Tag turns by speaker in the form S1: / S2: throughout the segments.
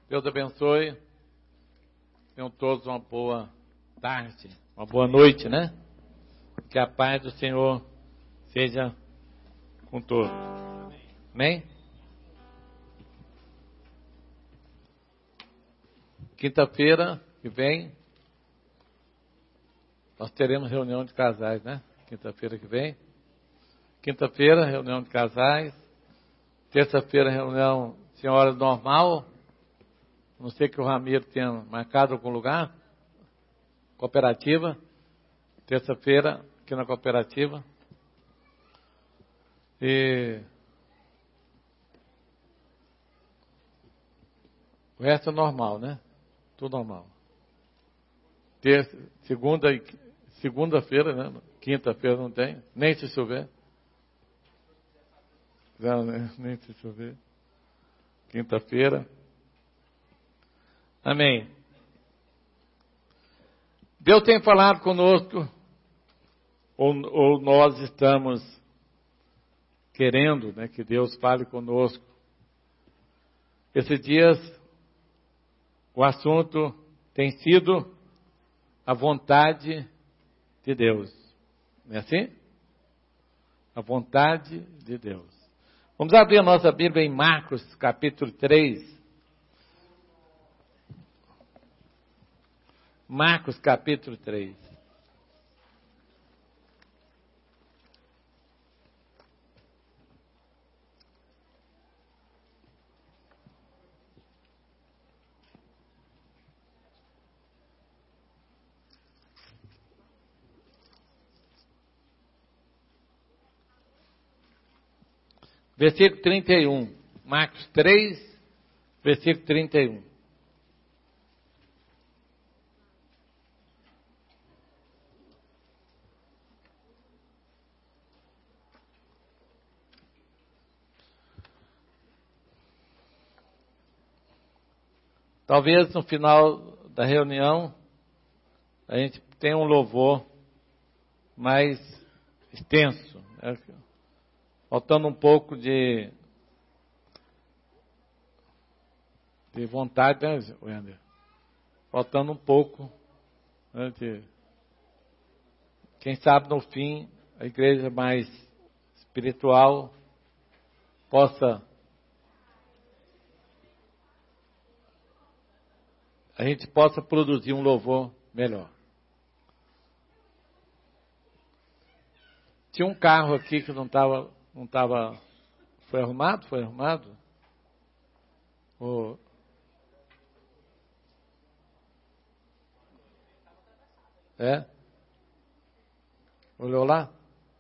S1: Deus abençoe. Tenham todos uma boa tarde, uma boa noite, né? Que a paz do Senhor seja com todos. Amém? Quinta-feira que vem, nós teremos reunião de casais, né? Quinta-feira que vem. Quinta-feira, reunião de casais. Terça-feira, reunião senhora normal. Não sei que o Ramiro tenha marcado algum lugar. Cooperativa. Terça-feira, aqui na cooperativa. E o resto é normal, né? Tudo normal. Segunda-feira, né? Quinta-feira não tem, nem se chover. Não, né? Nem se chover. Quinta-feira. Amém. Deus tem falado conosco, ou nós estamos querendo, né, que Deus fale conosco. Esses dias, o assunto tem sido a vontade de Deus. Não é assim? A vontade de Deus. Vamos abrir a nossa Bíblia em Marcos, capítulo 3. Marcos, capítulo 3. Versículo 31. Marcos 3, versículo 31. Talvez no final da reunião a gente tenha um louvor mais extenso, né? Faltando um pouco de vontade, né, Wender? Faltando um pouco, né, quem sabe no fim a igreja mais espiritual a gente possa produzir um louvor melhor. Tinha um carro aqui que não estava, foi arrumado? Foi arrumado? É? Olhou lá?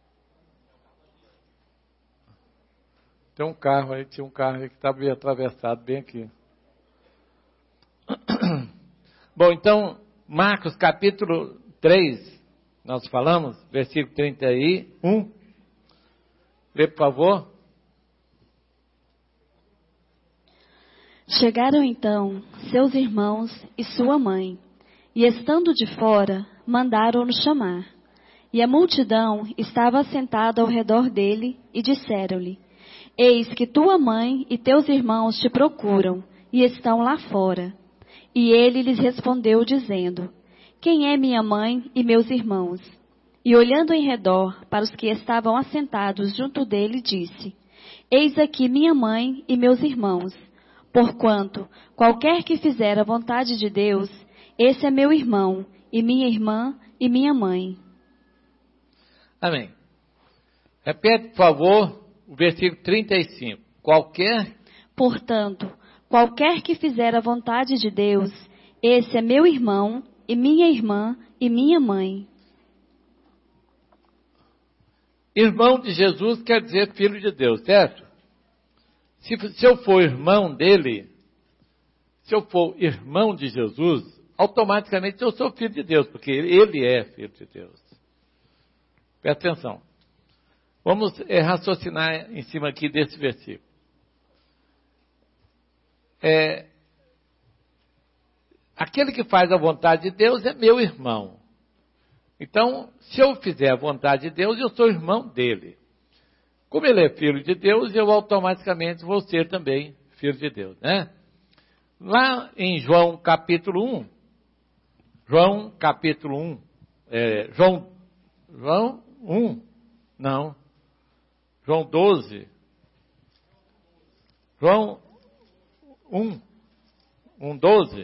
S1: Tinha um carro aí que estava atravessado bem aqui. Bom, então, Marcos capítulo 3, nós falamos, versículo 31. Lê, por favor.
S2: Chegaram então seus irmãos e sua mãe, e estando de fora, mandaram-no chamar. E a multidão estava assentada ao redor dele, e disseram-lhe: Eis que tua mãe e teus irmãos te procuram, e estão lá fora. E ele lhes respondeu, dizendo: Quem é minha mãe e meus irmãos? E olhando em redor para os que estavam assentados junto dele, disse: Eis aqui minha mãe e meus irmãos. Porquanto, qualquer que fizer a vontade de Deus, esse é meu irmão, e minha irmã, e minha mãe.
S1: Amém. Repete, por favor, o versículo 35.
S2: Portanto, qualquer que fizer a vontade de Deus, esse é meu irmão, e minha irmã, e minha mãe.
S1: Irmão de Jesus quer dizer filho de Deus, certo? Se eu for irmão dele, se eu for irmão de Jesus, automaticamente eu sou filho de Deus, porque ele é filho de Deus. Presta atenção. Vamos raciocinar em cima aqui desse versículo. Aquele que faz a vontade de Deus é meu irmão. Então, se eu fizer a vontade de Deus, eu sou irmão dele. Como ele é filho de Deus, eu automaticamente vou ser também filho de Deus, né? Lá em João capítulo 1, João capítulo 1, João 1, não, João 12, João 1, 12,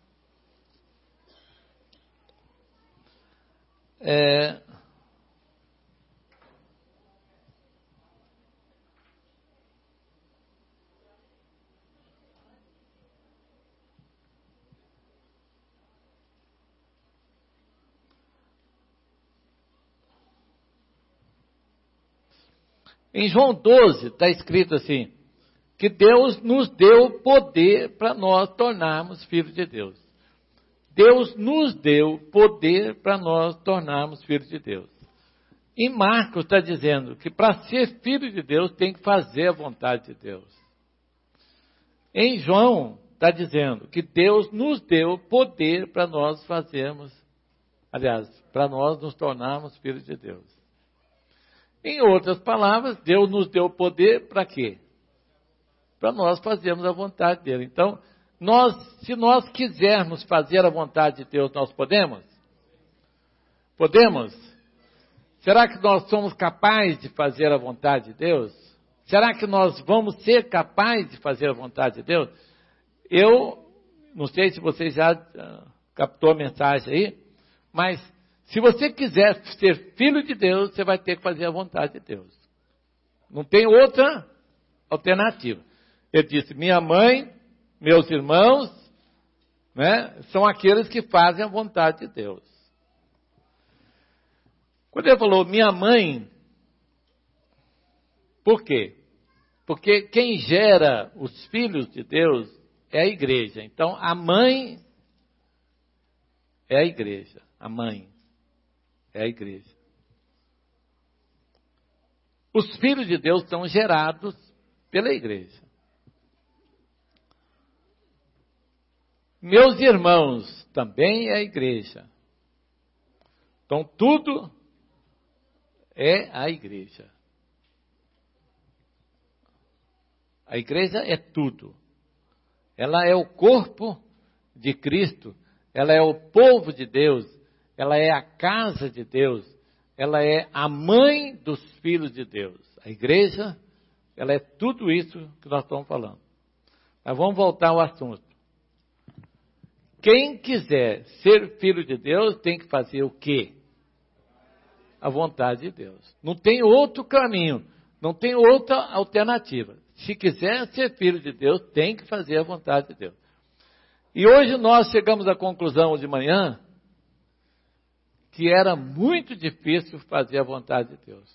S1: em João 12 está escrito assim, que Deus nos deu poder para nós tornarmos filhos de Deus. Deus nos deu poder para nós tornarmos filhos de Deus. Em Marcos está dizendo que para ser filho de Deus tem que fazer a vontade de Deus. Em João está dizendo que Deus nos deu poder para nós fazermos, aliás, para nós nos tornarmos filhos de Deus. Em outras palavras, Deus nos deu poder para quê? Para nós fazermos a vontade dele. Então, se nós quisermos fazer a vontade de Deus, nós podemos? Podemos? Será que nós somos capazes de fazer a vontade de Deus? Será que nós vamos ser capazes de fazer a vontade de Deus? Eu não sei se você já captou a mensagem aí, mas se você quiser ser filho de Deus, você vai ter que fazer a vontade de Deus. Não tem outra alternativa. Ele disse, minha mãe, meus irmãos, né, são aqueles que fazem a vontade de Deus. Quando ele falou, minha mãe, por quê? Porque quem gera os filhos de Deus é a igreja. Então, a mãe é a igreja. A mãe é a igreja. Os filhos de Deus são gerados pela igreja. Meus irmãos também é a igreja. Então, tudo é a igreja. A igreja é tudo. Ela é o corpo de Cristo. Ela é o povo de Deus. Ela é a casa de Deus. Ela é a mãe dos filhos de Deus. A igreja, ela é tudo isso que nós estamos falando. Mas vamos voltar ao assunto. Quem quiser ser filho de Deus tem que fazer o quê? A vontade de Deus. Não tem outro caminho, não tem outra alternativa. Se quiser ser filho de Deus, tem que fazer a vontade de Deus. E hoje nós chegamos à conclusão de manhã que era muito difícil fazer a vontade de Deus.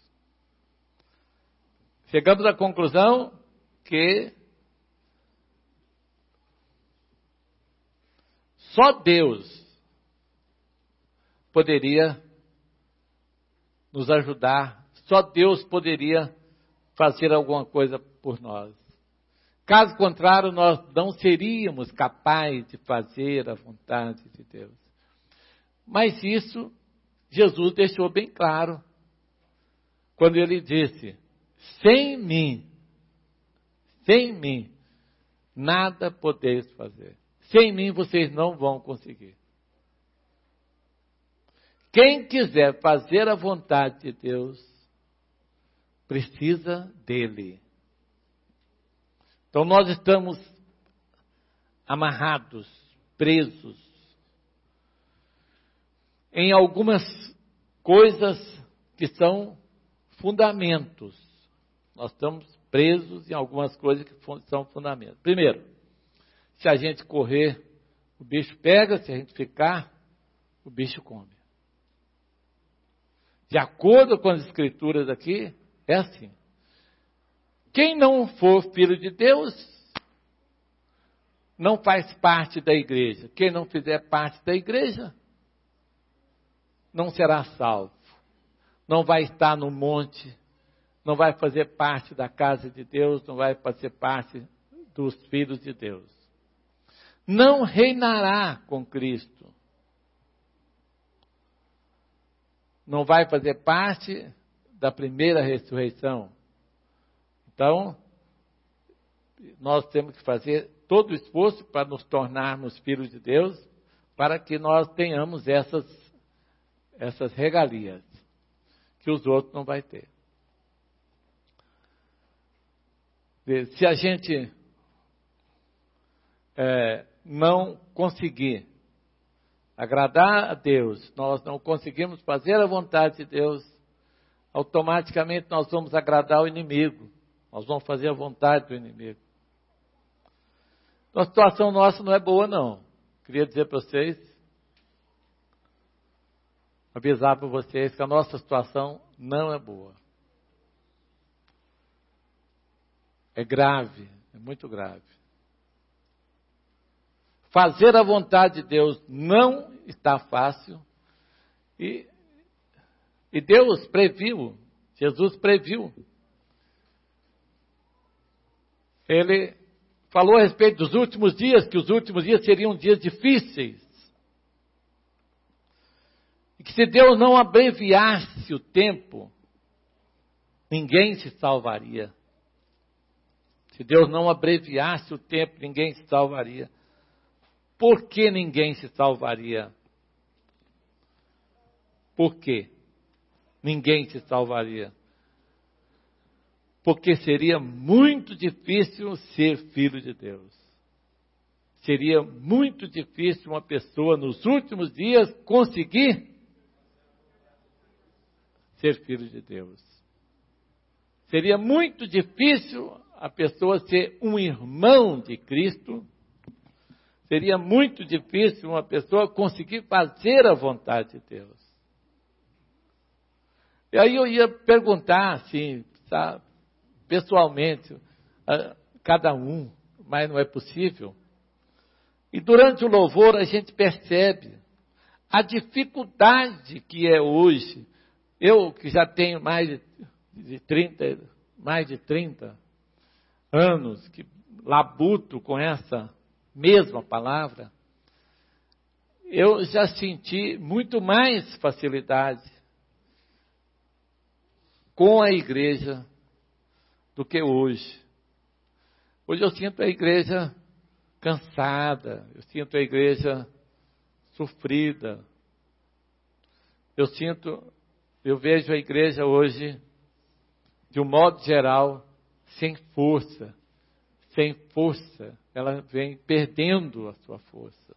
S1: Chegamos à conclusão que só Deus poderia nos ajudar, só Deus poderia fazer alguma coisa por nós. Caso contrário, nós não seríamos capazes de fazer a vontade de Deus. Mas isso Jesus deixou bem claro, quando ele disse, sem mim, nada podeis fazer. Sem mim vocês não vão conseguir. Quem quiser fazer a vontade de Deus, precisa dele. Então nós estamos amarrados, presos, em algumas coisas que são fundamentos. Nós estamos presos em algumas coisas que são fundamentos. Primeiro, se a gente correr, o bicho pega, se a gente ficar, o bicho come. De acordo com as escrituras aqui, é assim. Quem não for filho de Deus, não faz parte da igreja. Quem não fizer parte da igreja, não será salvo. Não vai estar no monte, não vai fazer parte da casa de Deus, não vai fazer parte dos filhos de Deus. Não reinará com Cristo. Não vai fazer parte da primeira ressurreição. Então, nós temos que fazer todo o esforço para nos tornarmos filhos de Deus, para que nós tenhamos essas regalias que os outros não vão ter. Se a gente não conseguir agradar a Deus, nós não conseguimos fazer a vontade de Deus, automaticamente nós vamos agradar o inimigo, nós vamos fazer a vontade do inimigo. Então a situação nossa não é boa não, queria dizer para vocês, avisar para vocês que a nossa situação não é boa. É grave, é muito grave. Fazer a vontade de Deus não está fácil. E Deus previu, Jesus previu. Ele falou a respeito dos últimos dias, que os últimos dias seriam dias difíceis. E que se Deus não abreviasse o tempo, ninguém se salvaria. Se Deus não abreviasse o tempo, ninguém se salvaria. Por que ninguém se salvaria? Por quê? Ninguém se salvaria. Porque seria muito difícil ser filho de Deus. Seria muito difícil uma pessoa nos últimos dias conseguir ser filho de Deus. Seria muito difícil a pessoa ser um irmão de Cristo. Seria muito difícil uma pessoa conseguir fazer a vontade de Deus. E aí eu ia perguntar, assim, sabe, pessoalmente, a cada um, mas não é possível. E durante o louvor a gente percebe a dificuldade que é hoje. Eu que já tenho mais de 30 anos, que labuto com essa mesma palavra, eu já senti muito mais facilidade com a igreja do que hoje. Hoje eu sinto a igreja cansada, eu sinto a igreja sofrida, eu vejo a igreja hoje, de um modo geral, sem força, ela vem perdendo a sua força.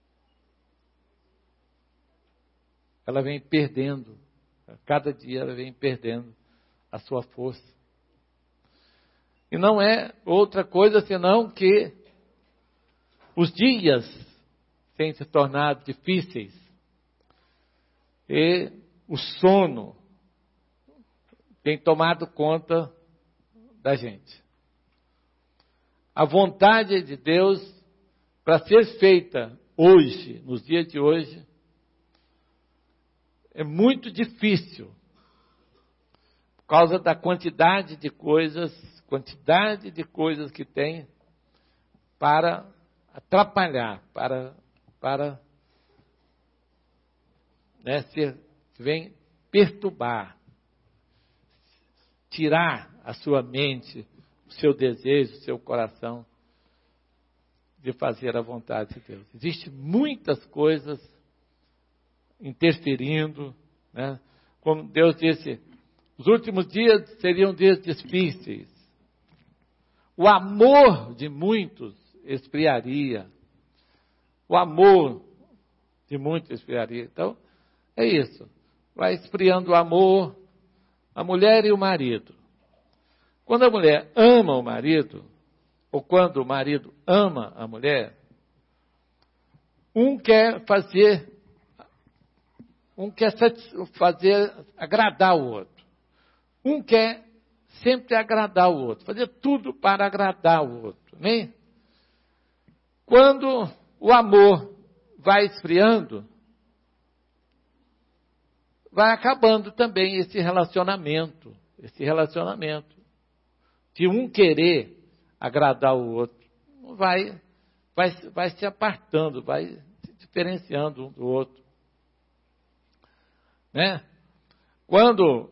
S1: Ela vem perdendo, cada dia ela vem perdendo a sua força. E não é outra coisa senão que os dias têm se tornado difíceis e o sono tem tomado conta da gente. A vontade de Deus, para ser feita hoje, nos dias de hoje, é muito difícil, por causa da quantidade de coisas que tem para atrapalhar, vem perturbar, tirar a sua mente, o seu desejo, o seu coração de fazer a vontade de Deus. Existem muitas coisas interferindo, né? Como Deus disse, os últimos dias seriam dias difíceis. O amor de muitos esfriaria. O amor de muitos esfriaria. Então, é isso. Vai esfriando o amor, a mulher e o marido. Quando a mulher ama o marido, ou quando o marido ama a mulher, um quer fazer agradar o outro. Um quer sempre agradar o outro, fazer tudo para agradar o outro, né? Quando o amor vai esfriando, vai acabando também esse relacionamento de um querer agradar o outro, vai se apartando, vai se diferenciando um do outro, né? Quando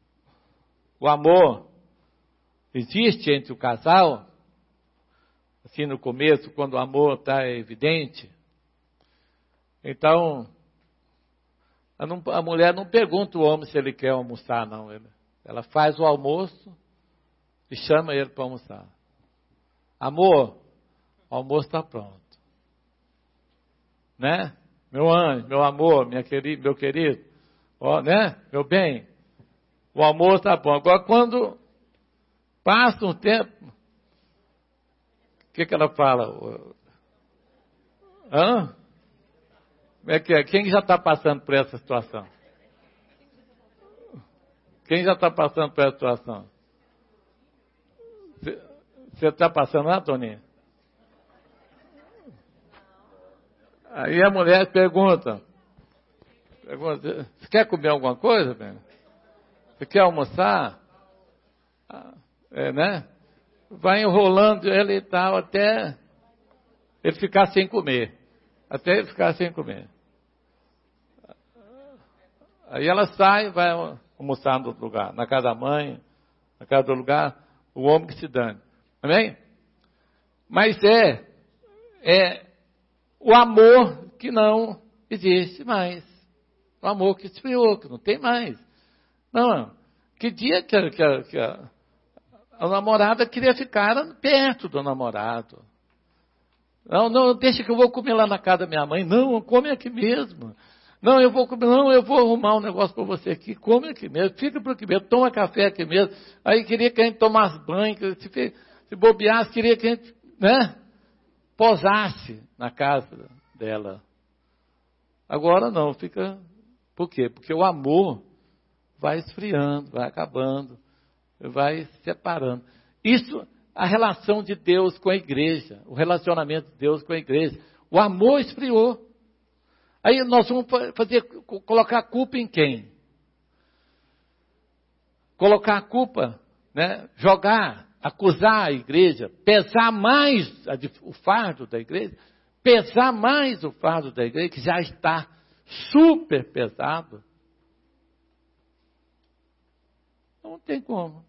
S1: o amor existe entre o casal, assim no começo, quando o amor está evidente. Então, a mulher não pergunta o homem se ele quer almoçar, não. Ela faz o almoço e chama ele para almoçar. Amor, o almoço está pronto. Né? Meu anjo, meu amor, meu querido, ó, né? Meu bem, o almoço está bom. Agora, quando passa um tempo, o que ela fala? Hã? Como é que é? Quem já está passando por essa situação? Quem já está passando por essa situação? Você está passando lá, Toninha? Aí a mulher pergunta, você quer comer alguma coisa, bem? Você quer almoçar? Né? Vai enrolando ele e tal, até ele ficar sem comer. Até ele ficar sem comer. Aí ela sai, vai almoçar no outro lugar, na casa da mãe, na casa do lugar, o homem que se dane. Amém? Mas é o amor que não existe mais. O amor que esfriou, que não tem mais. Não, que dia que a namorada queria ficar perto do namorado. Não, deixa que eu vou comer lá na casa da minha mãe. Não, come aqui mesmo. Não, eu vou arrumar um negócio para você aqui. Come aqui mesmo, fica por aqui mesmo, toma café aqui mesmo. Aí queria que a gente tomasse banho, se bobeasse, queria que a gente, né, posasse na casa dela. Agora não, fica... Por quê? Porque o amor vai esfriando, vai acabando, vai se separando. Isso, a relação de Deus com a igreja, o relacionamento de Deus com a igreja. O amor esfriou. Aí nós vamos colocar a culpa em quem? Colocar a culpa, né? Jogar, acusar a igreja, pesar mais o fardo da igreja, pesar mais o fardo da igreja, que já está super pesado. Não tem como.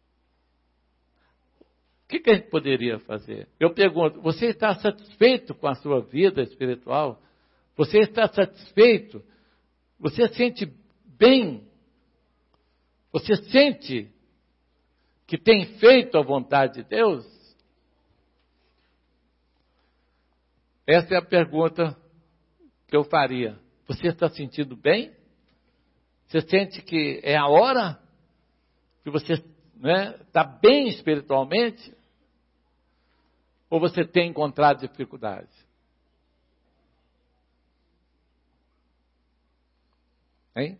S1: O que a gente poderia fazer? Eu pergunto, você está satisfeito com a sua vida espiritual? Você está satisfeito? Você sente bem? Você sente que tem feito a vontade de Deus? Essa é a pergunta que eu faria. Você está sentindo bem? Você sente que é a hora que você está bem espiritualmente? Ou você tem encontrado dificuldade? Hein?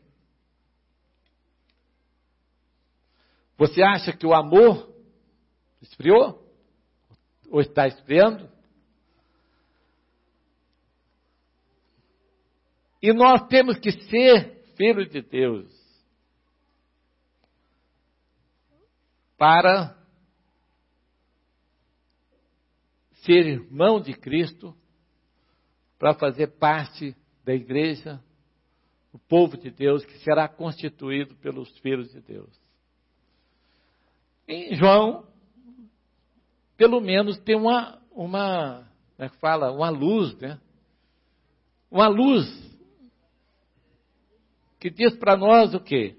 S1: Você acha que o amor esfriou? Ou está esfriando? E nós temos que ser filhos de Deus para ser irmão de Cristo, para fazer parte da igreja, o povo de Deus, que será constituído pelos filhos de Deus. Em João, pelo menos tem uma como é que fala? Uma luz, né? Uma luz que diz para nós o quê?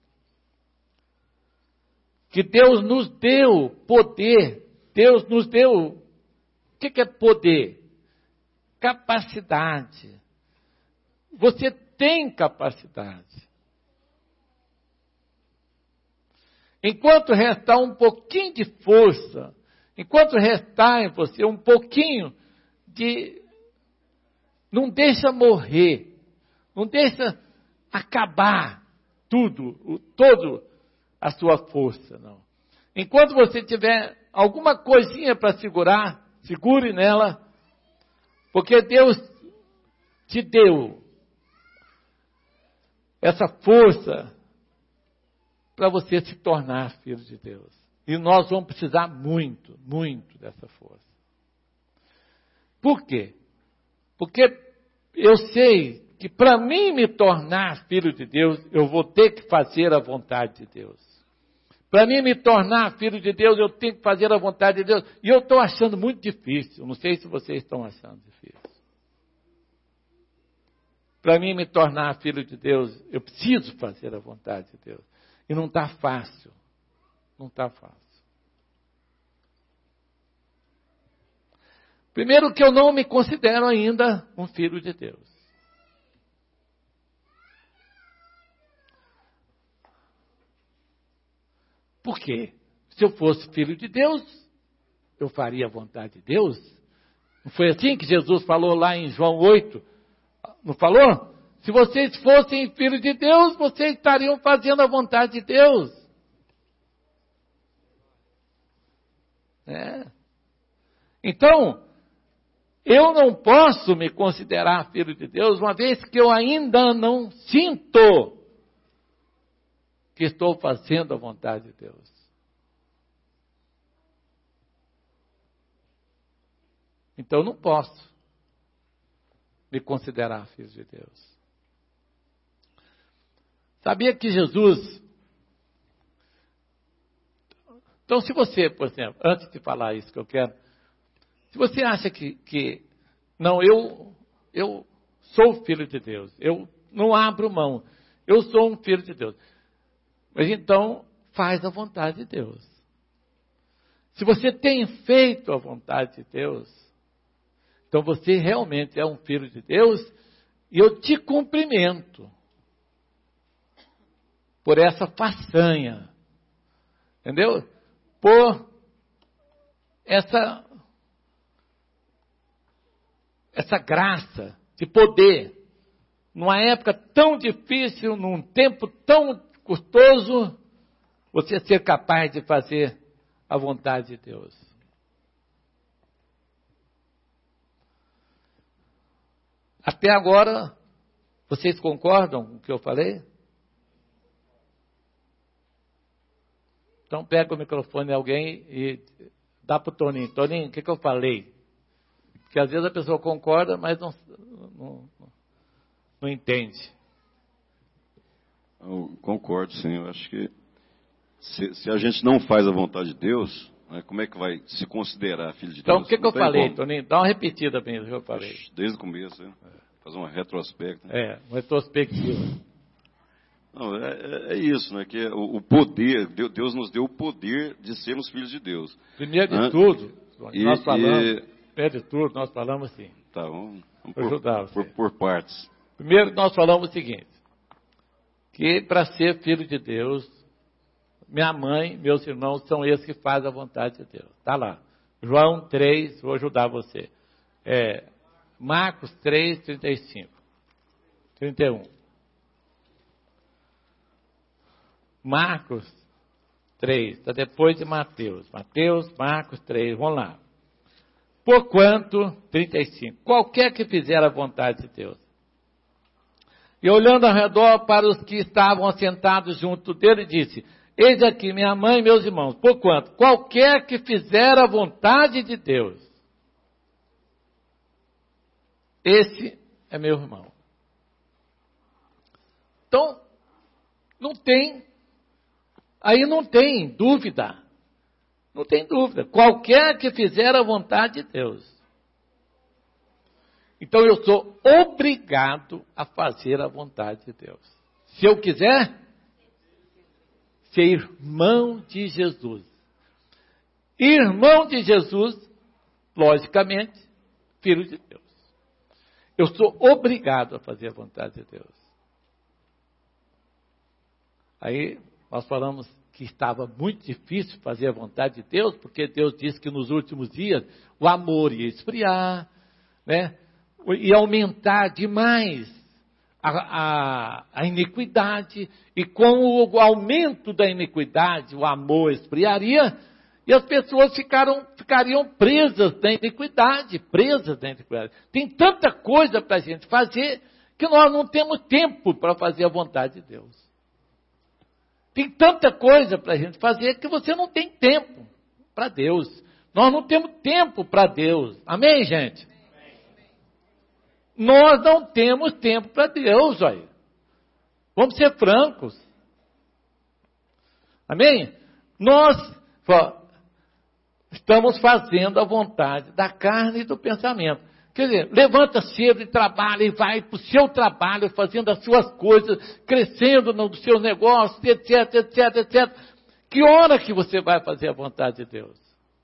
S1: Que Deus nos deu poder. Deus nos deu... O que é poder? Capacidade. Você tem capacidade. Enquanto restar um pouquinho de força, enquanto restar em você um pouquinho de... Não deixa morrer, não deixa acabar todo a sua força, não. Enquanto você tiver alguma coisinha para segurar, segure nela, porque Deus te deu essa força para você se tornar filho de Deus. E nós vamos precisar muito, muito dessa força. Por quê? Porque eu sei que para mim me tornar filho de Deus, eu vou ter que fazer a vontade de Deus. Para mim me tornar filho de Deus, eu tenho que fazer a vontade de Deus. E eu estou achando muito difícil. Não sei se vocês estão achando difícil. Para mim me tornar filho de Deus, eu preciso fazer a vontade de Deus. E não está fácil. Não está fácil. Primeiro que eu não me considero ainda um filho de Deus. Por quê? Se eu fosse filho de Deus, eu faria a vontade de Deus. Não foi assim que Jesus falou lá em João 8? Não falou? Se vocês fossem filhos de Deus, vocês estariam fazendo a vontade de Deus. Então, eu não posso me considerar filho de Deus, uma vez que eu ainda não sinto que estou fazendo a vontade de Deus. Então, eu não posso me considerar filho de Deus. Sabia que Jesus... Então, se você, por exemplo, antes de falar isso que eu quero, se você acha que não, eu sou filho de Deus, eu não abro mão, eu sou um filho de Deus, mas então faz a vontade de Deus. Se você tem feito a vontade de Deus, então você realmente é um filho de Deus, e eu te cumprimento por essa façanha, entendeu? Por essa graça de poder, numa época tão difícil, num tempo tão custoso, você ser capaz de fazer a vontade de Deus. Até agora, vocês concordam com o que eu falei? Então pega o microfone de alguém e dá para o Toninho. Toninho, o que eu falei? Porque às vezes a pessoa concorda, mas não entende.
S3: Eu concordo, sim. Eu acho que se a gente não faz a vontade de Deus, né, como é que vai se considerar filho de Deus?
S1: Então, o que eu falei, como. Toninho? Dá uma repetida bem do que eu falei.
S3: Desde o começo, né? Fazer uma retrospecto.
S1: Uma retrospectiva.
S3: Não, é isso, né? Que o poder, Deus nos deu o poder de sermos filhos de Deus.
S1: Primeiro de tudo, nós falamos assim.
S3: Tá, vamos por partes.
S1: Primeiro nós falamos o seguinte, que para ser filho de Deus, minha mãe, meus irmãos são esses que fazem a vontade de Deus. Está lá. João 3, vou ajudar você. Marcos 3, 35. 31. Marcos 3, está depois de Mateus. Marcos 3, vamos lá. Porquanto, 35, qualquer que fizer a vontade de Deus. E olhando ao redor para os que estavam assentados junto dele, disse, eis aqui minha mãe e meus irmãos. Porquanto, qualquer que fizer a vontade de Deus, esse é meu irmão. Então, não tem dúvida. Não tem dúvida. Qualquer que fizer a vontade de Deus. Então eu sou obrigado a fazer a vontade de Deus. Se eu quiser ser irmão de Jesus. Irmão de Jesus, logicamente, filho de Deus. Eu sou obrigado a fazer a vontade de Deus. Aí nós falamos que estava muito difícil fazer a vontade de Deus, porque Deus disse que nos últimos dias o amor ia esfriar, né? Ia aumentar demais a iniquidade, e com o aumento da iniquidade, o amor esfriaria, e as pessoas ficariam presas da iniquidade. Tem tanta coisa para a gente fazer, que nós não temos tempo para fazer a vontade de Deus. Tem tanta coisa para a gente fazer que você não tem tempo para Deus. Nós não temos tempo para Deus. Amém, gente? Nós não temos tempo para Deus, olha. Vamos ser francos. Amém? Nós estamos fazendo a vontade da carne e do pensamento. Quer dizer, levanta cedo e trabalha e vai para o seu trabalho, fazendo as suas coisas, crescendo nos seus negócios, etc, etc, etc. Que hora que você vai fazer a vontade de Deus?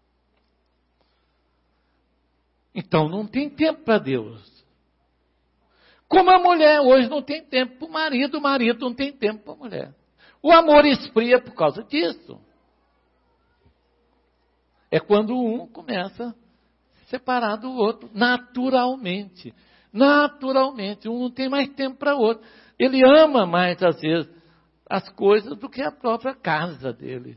S1: Então não tem tempo para Deus. Como a mulher hoje não tem tempo para o marido não tem tempo para a mulher. O amor esfria por causa disso. É quando um começa a se separar do outro, naturalmente. Naturalmente, um não tem mais tempo para o outro. Ele ama mais, às vezes, as coisas do que a própria casa dele.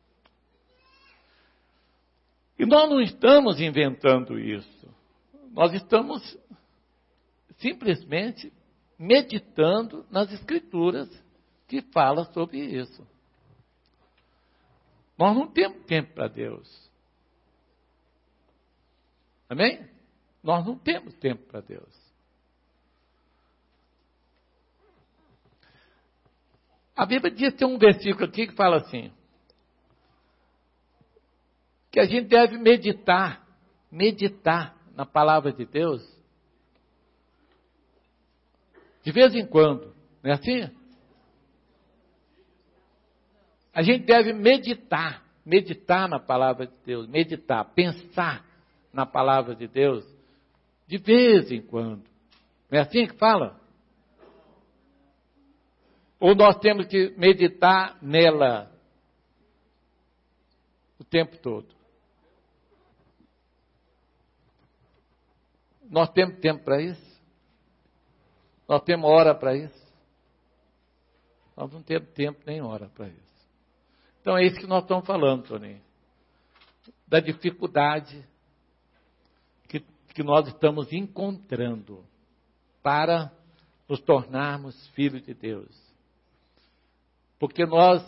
S1: E nós não estamos inventando isso. Nós estamos simplesmente meditando nas Escrituras que falam sobre isso. Nós não temos tempo para Deus. Amém? Nós não temos tempo para Deus. A Bíblia diz, tem um versículo aqui que fala assim, que a gente deve meditar na palavra de Deus, de vez em quando, não é assim? A gente deve meditar na palavra de Deus, pensar na palavra de Deus, de vez em quando. Não é assim que fala? Ou nós temos que meditar nela o tempo todo? Nós temos tempo para isso? Nós temos hora para isso? Nós não temos tempo nem hora para isso. Então é isso que nós estamos falando, Toninho. Da dificuldade que nós estamos encontrando para nos tornarmos filhos de Deus. Porque nós,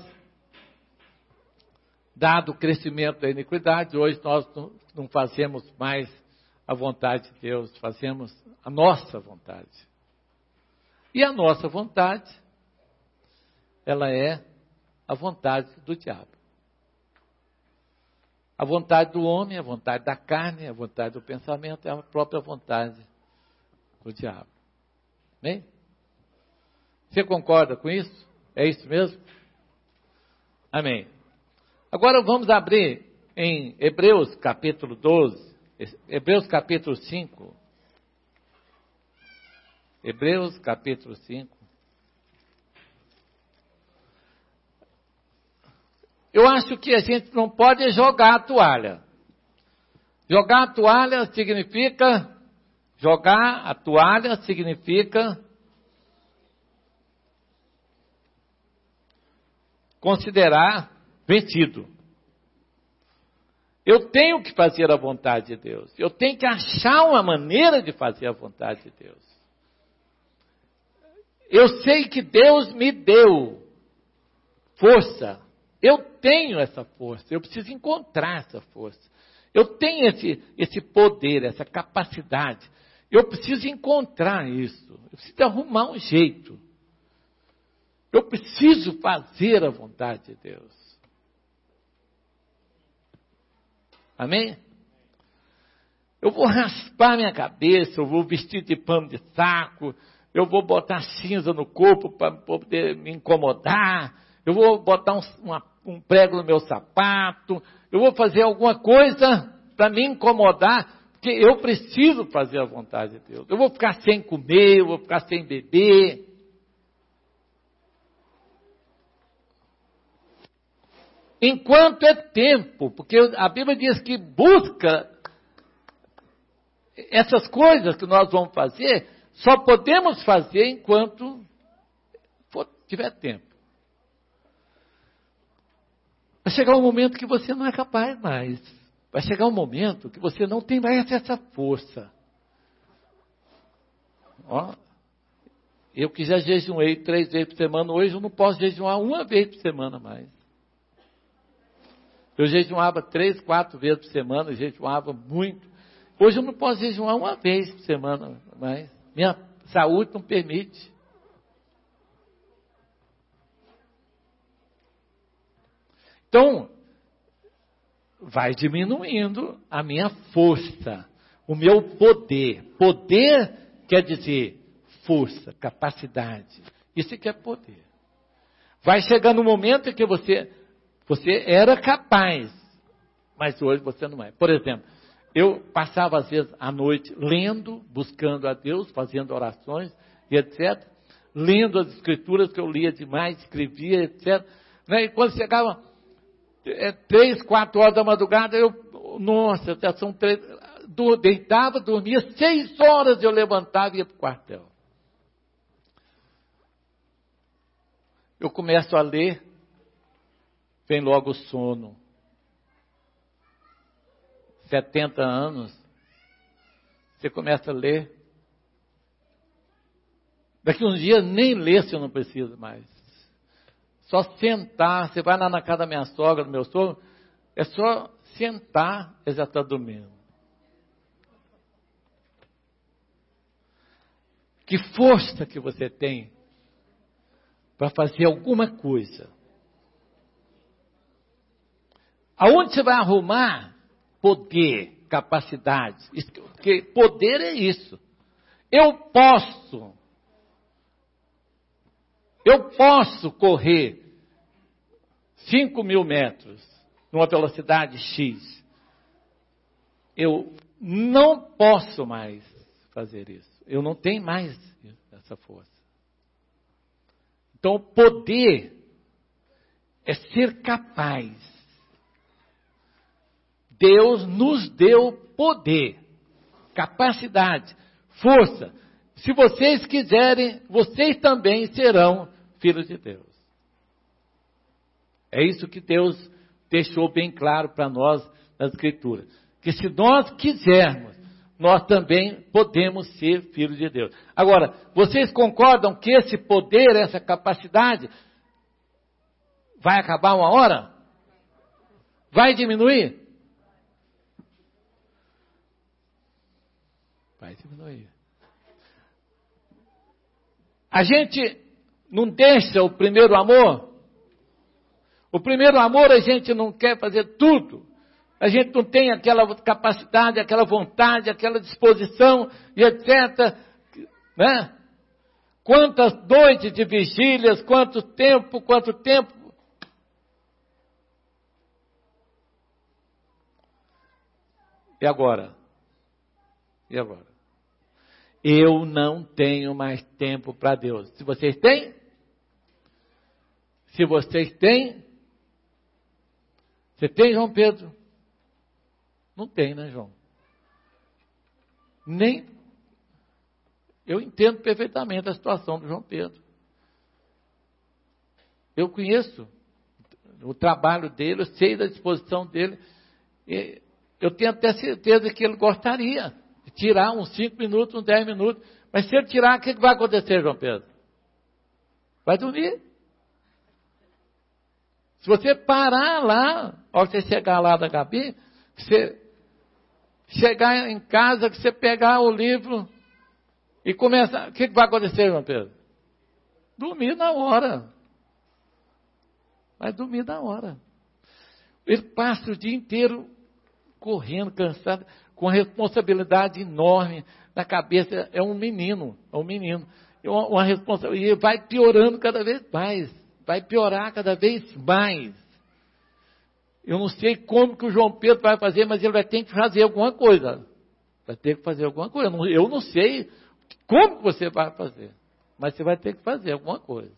S1: dado o crescimento da iniquidade, hoje nós não fazemos mais a vontade de Deus, fazemos a nossa vontade. E a nossa vontade, ela é a vontade do diabo. A vontade do homem, a vontade da carne, a vontade do pensamento, é a própria vontade do diabo. Bem? Você concorda com isso? É isso mesmo? Amém. Agora vamos abrir em Hebreus capítulo 12, Hebreus capítulo 5. Hebreus capítulo 5. Eu acho que a gente não pode jogar a toalha. Jogar a toalha significa considerar vencido. Eu tenho que fazer a vontade de Deus. Eu tenho que achar uma maneira de fazer a vontade de Deus. Eu sei que Deus me deu força. Eu tenho essa força, eu preciso encontrar essa força. Eu tenho esse poder, essa capacidade. Eu preciso encontrar isso. Eu preciso arrumar um jeito. Eu preciso fazer a vontade de Deus. Amém? Eu vou raspar minha cabeça, eu vou vestir de pano de saco, eu vou botar cinza no corpo para poder me incomodar, eu vou botar um prego no meu sapato, eu vou fazer alguma coisa para me incomodar, porque eu preciso fazer a vontade de Deus. Eu vou ficar sem comer, eu vou ficar sem beber. Enquanto é tempo, porque a Bíblia diz que busca essas coisas que nós vamos fazer, só podemos fazer enquanto tiver tempo. Vai chegar um momento que você não é capaz mais. Vai chegar um momento que você não tem mais essa força. Ó, eu que já jejuei 3 vezes por semana, hoje eu não posso jejuar uma vez por semana mais. Eu jejuava 3, 4 vezes por semana, eu jejuava muito. Hoje eu não posso jejuar uma vez por semana mais. Minha saúde não permite. Então, vai diminuindo a minha força, o meu poder. Poder quer dizer força, capacidade. Isso que é poder. Vai chegar no momento em que você era capaz, mas hoje você não é. Por exemplo, eu passava às vezes à noite lendo, buscando a Deus, fazendo orações e etc. Lendo as escrituras que eu lia demais, escrevia, etc. E quando chegava 3, 4 horas da madrugada, nossa, já são 3, deitava, dormia, 6 horas eu levantava e ia para o quartel. Eu começo a ler, vem logo o sono. 70 anos, você começa a ler. Daqui uns dias nem ler se eu não preciso mais. Só sentar, você vai lá na casa da minha sogra, do meu sogro, é só sentar e já está dormindo. Que força que você tem para fazer alguma coisa. Aonde você vai arrumar poder, capacidade? Porque poder é isso. Eu posso correr 5.000 metros numa velocidade X. Eu não posso mais fazer isso. Eu não tenho mais essa força. Então, o poder é ser capaz. Deus nos deu poder, capacidade, força. Se vocês quiserem, vocês também serão filhos de Deus. É isso que Deus deixou bem claro para nós nas Escrituras. Que se nós quisermos, nós também podemos ser filhos de Deus. Agora, vocês concordam que esse poder, essa capacidade, vai acabar uma hora? Vai diminuir? Vai diminuir. A gente não deixa o primeiro amor. O primeiro amor a gente não quer fazer tudo. A gente não tem aquela capacidade, aquela vontade, aquela disposição e etc. Né? Quantas noites de vigílias, quanto tempo. E agora? Eu não tenho mais tempo para Deus. Se vocês têm? Você tem, João Pedro? Não tem, né, João? Nem. Eu entendo perfeitamente a situação do João Pedro. Eu conheço o trabalho dele, eu sei da disposição dele. E eu tenho até certeza que ele gostaria de tirar uns 5 minutos, uns 10 minutos. Mas se ele tirar, o que vai acontecer, João Pedro? Vai dormir. Se você parar lá, ao você chegar lá da Gabi, você chegar em casa, que você pegar o livro e começar, o que vai acontecer, João Pedro? Dormir na hora. Vai dormir na hora. Ele passa o dia inteiro correndo, cansado, com responsabilidade enorme na cabeça. É um menino. Uma responsabilidade. E vai piorando cada vez mais. Vai piorar cada vez mais. Eu não sei como que o João Pedro vai fazer, mas ele vai ter que fazer alguma coisa. Eu não sei como que você vai fazer, mas você vai ter que fazer alguma coisa.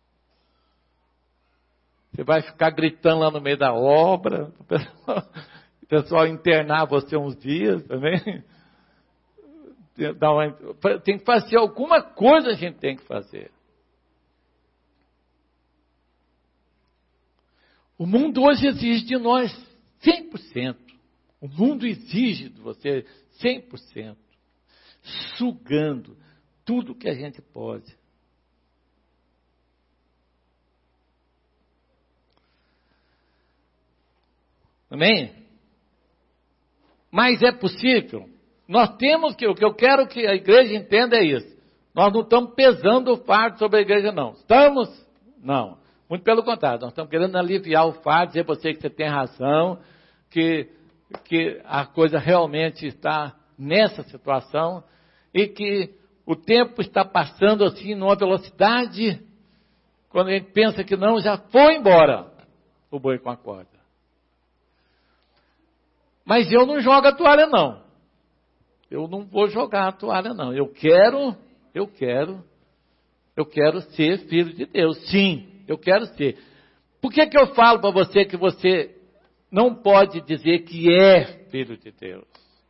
S1: Você vai ficar gritando lá no meio da obra, o pessoal internar você uns dias também. Tem que fazer alguma coisa, a gente tem que fazer. O mundo hoje exige de nós 100%. O mundo exige de você 100%. Sugando tudo que a gente pode. Amém? Mas é possível. Nós temos que, o que eu quero que a igreja entenda é isso. Nós não estamos pesando o fardo sobre a igreja, não. Estamos? Não. Muito pelo contrário, nós estamos querendo aliviar o fardo, dizer para você que você tem razão, que a coisa realmente está nessa situação e que o tempo está passando assim numa velocidade, quando a gente pensa que não, já foi embora o boi com a corda. Mas eu não jogo a toalha não. Eu não vou jogar a toalha não. Eu quero ser filho de Deus. Sim, eu quero ser. Por que eu falo para você que você não pode dizer que é filho de Deus?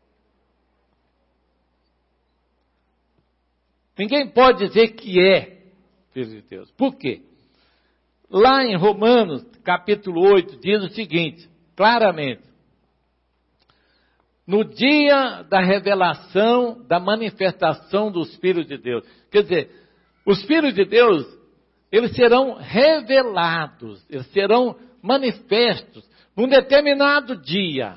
S1: Ninguém pode dizer que é filho de Deus. Por quê? Lá em Romanos, capítulo 8, diz o seguinte, claramente. No dia da revelação, da manifestação dos filhos de Deus. Quer dizer, os filhos de Deus, eles serão revelados, eles serão manifestos num determinado dia.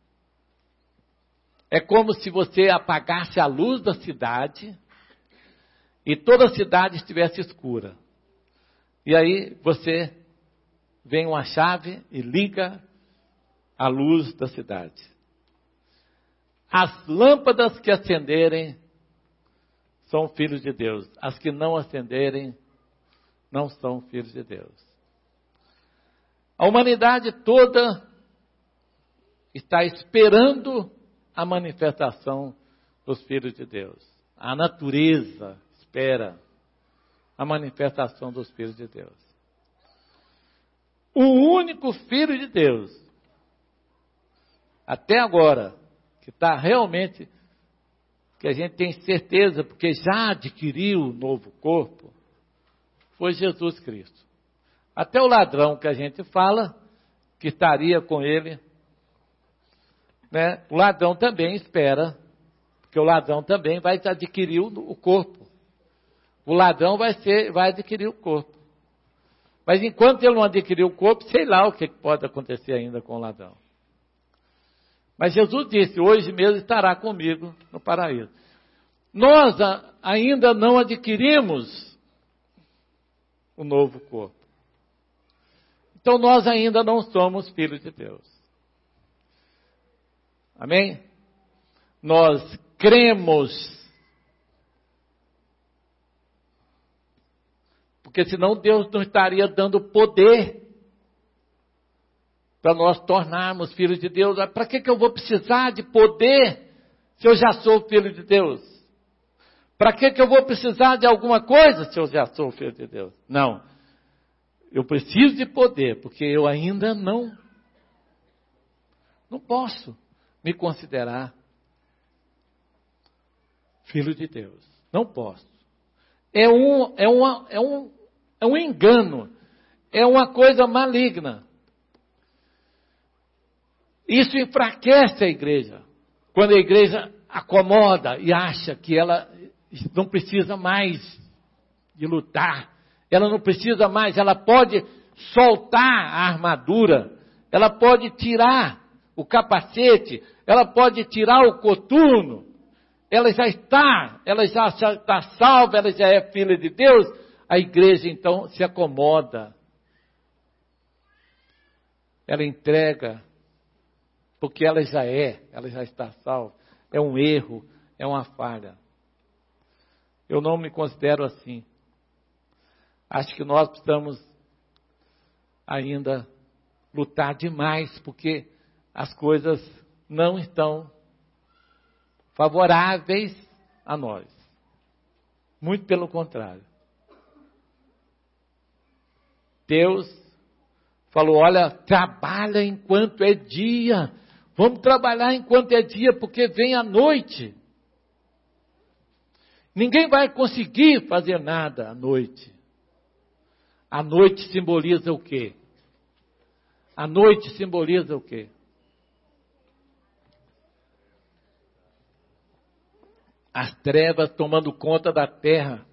S1: É como se você apagasse a luz da cidade e toda a cidade estivesse escura. E aí você vem uma chave e liga a luz da cidade. As lâmpadas que acenderem são filhos de Deus. As que não acenderem não são filhos de Deus. A humanidade toda está esperando a manifestação dos filhos de Deus. A natureza espera a manifestação dos filhos de Deus. O único filho de Deus, até agora, que está realmente, que a gente tem certeza, porque já adquiriu o novo corpo, foi Jesus Cristo. Até o ladrão que a gente fala, que estaria com ele, né? O ladrão também espera, porque o ladrão também vai adquirir o corpo. O ladrão vai adquirir o corpo. Mas enquanto ele não adquirir o corpo, sei lá o que pode acontecer ainda com o ladrão. Mas Jesus disse, hoje mesmo estará comigo no paraíso. Nós ainda não adquirimos o novo corpo. Então nós ainda não somos filhos de Deus. Amém? Nós cremos. Porque senão Deus não estaria dando poder para nós tornarmos filhos de Deus. Para que eu vou precisar de poder se eu já sou filho de Deus? Para que eu vou precisar de alguma coisa se eu já sou filho de Deus? Não. Eu preciso de poder, porque eu ainda não posso me considerar filho de Deus. Não posso. É um engano. É uma coisa maligna. Isso enfraquece a igreja. Quando a igreja acomoda e acha que ela não precisa mais de lutar. Ela não precisa mais, ela pode soltar a armadura. Ela pode tirar o capacete. Ela pode tirar o coturno. Ela já está salva, ela já é filha de Deus. A igreja então se acomoda. Ela entrega, porque ela já está salva. É um erro, é uma falha. Eu não me considero assim. Acho que nós precisamos ainda lutar demais, porque as coisas não estão favoráveis a nós. Muito pelo contrário. Deus falou, olha, trabalha enquanto é dia. Vamos trabalhar enquanto é dia, porque vem a noite. Ninguém vai conseguir fazer nada à noite. A noite simboliza o quê? A noite simboliza o quê? As trevas tomando conta da terra.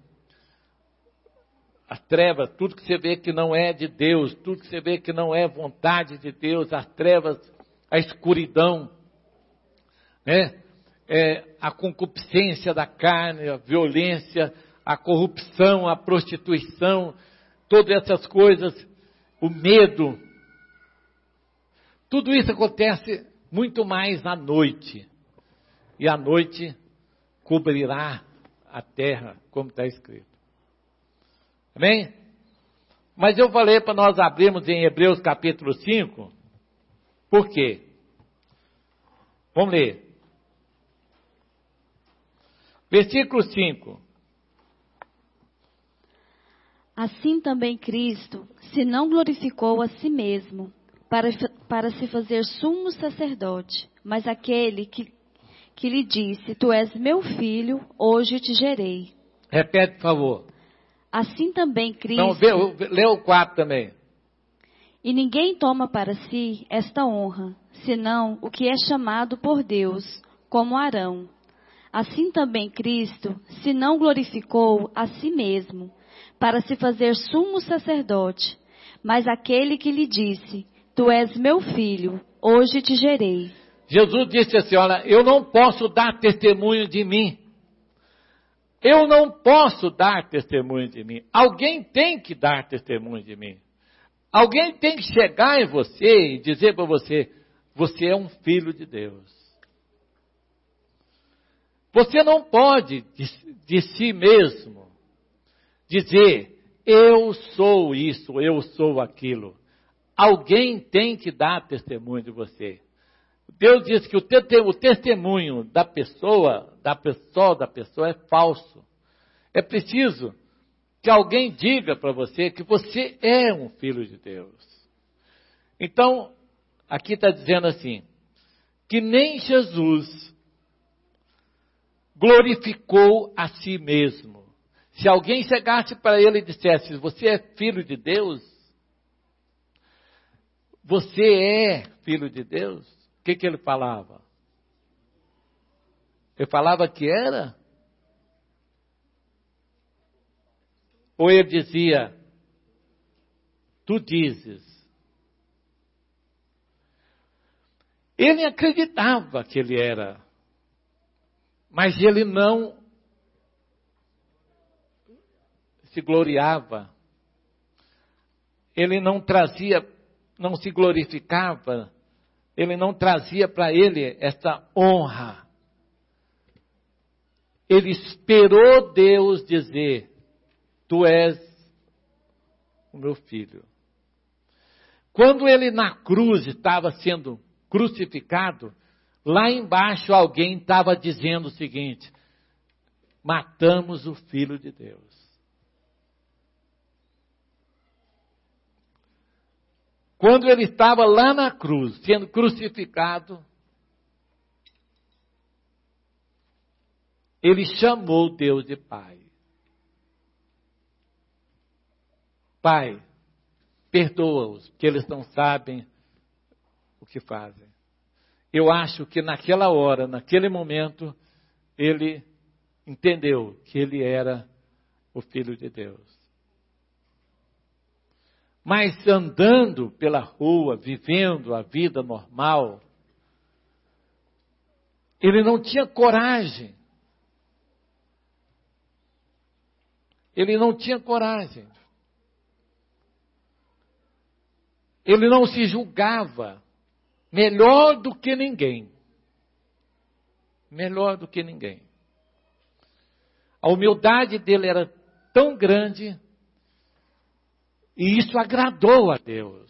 S1: As trevas, tudo que você vê que não é de Deus, tudo que você vê que não é vontade de Deus, as trevas, a escuridão, né? A concupiscência da carne, a violência, a corrupção, a prostituição, todas essas coisas, o medo. Tudo isso acontece muito mais à noite. E a noite cobrirá a terra, como está escrito. Amém? Mas eu falei para nós abrirmos em Hebreus capítulo 5. Por quê? Vamos ler. Versículo 5.
S2: Assim também Cristo se não glorificou a si mesmo, para se fazer sumo sacerdote, mas aquele que lhe disse, tu és meu filho, hoje te gerei.
S1: Repete, por favor.
S2: Assim também Cristo...
S1: Não, lê o 4 também.
S2: E ninguém toma para si esta honra, senão o que é chamado por Deus, como Arão. Assim também Cristo se não glorificou a si mesmo, para se fazer sumo sacerdote, mas aquele que lhe disse, tu és meu filho, hoje te gerei.
S1: Jesus disse assim, olha, eu não posso dar testemunho de mim. Eu não posso dar testemunho de mim. Alguém tem que dar testemunho de mim. Alguém tem que chegar em você e dizer para você, você é um filho de Deus. Você não pode, de si mesmo, dizer, eu sou isso, eu sou aquilo. Alguém tem que dar testemunho de você. Deus diz que o testemunho da pessoa é falso. É preciso que alguém diga para você que você é um filho de Deus. Então, aqui está dizendo assim, que nem Jesus glorificou a si mesmo. Se alguém chegasse para ele e dissesse, você é filho de Deus? Você é filho de Deus? O que ele falava? Ele falava que era? Ou ele dizia, tu dizes? Ele acreditava que ele era, mas ele não se gloriava. Ele não trazia, não se glorificava. Ele não trazia para ele essa honra. Ele esperou Deus dizer, tu és o meu filho. Quando ele na cruz estava sendo crucificado, lá embaixo alguém estava dizendo o seguinte, matamos o Filho de Deus. Quando ele estava lá na cruz, sendo crucificado, ele chamou Deus de Pai. Pai, perdoa-os, porque eles não sabem o que fazem. Eu acho que naquela hora, naquele momento, ele entendeu que ele era o Filho de Deus. Mas andando pela rua, vivendo a vida normal, ele não tinha coragem. Ele não tinha coragem. Ele não se julgava melhor do que ninguém. Melhor do que ninguém. A humildade dele era tão grande, e isso agradou a Deus.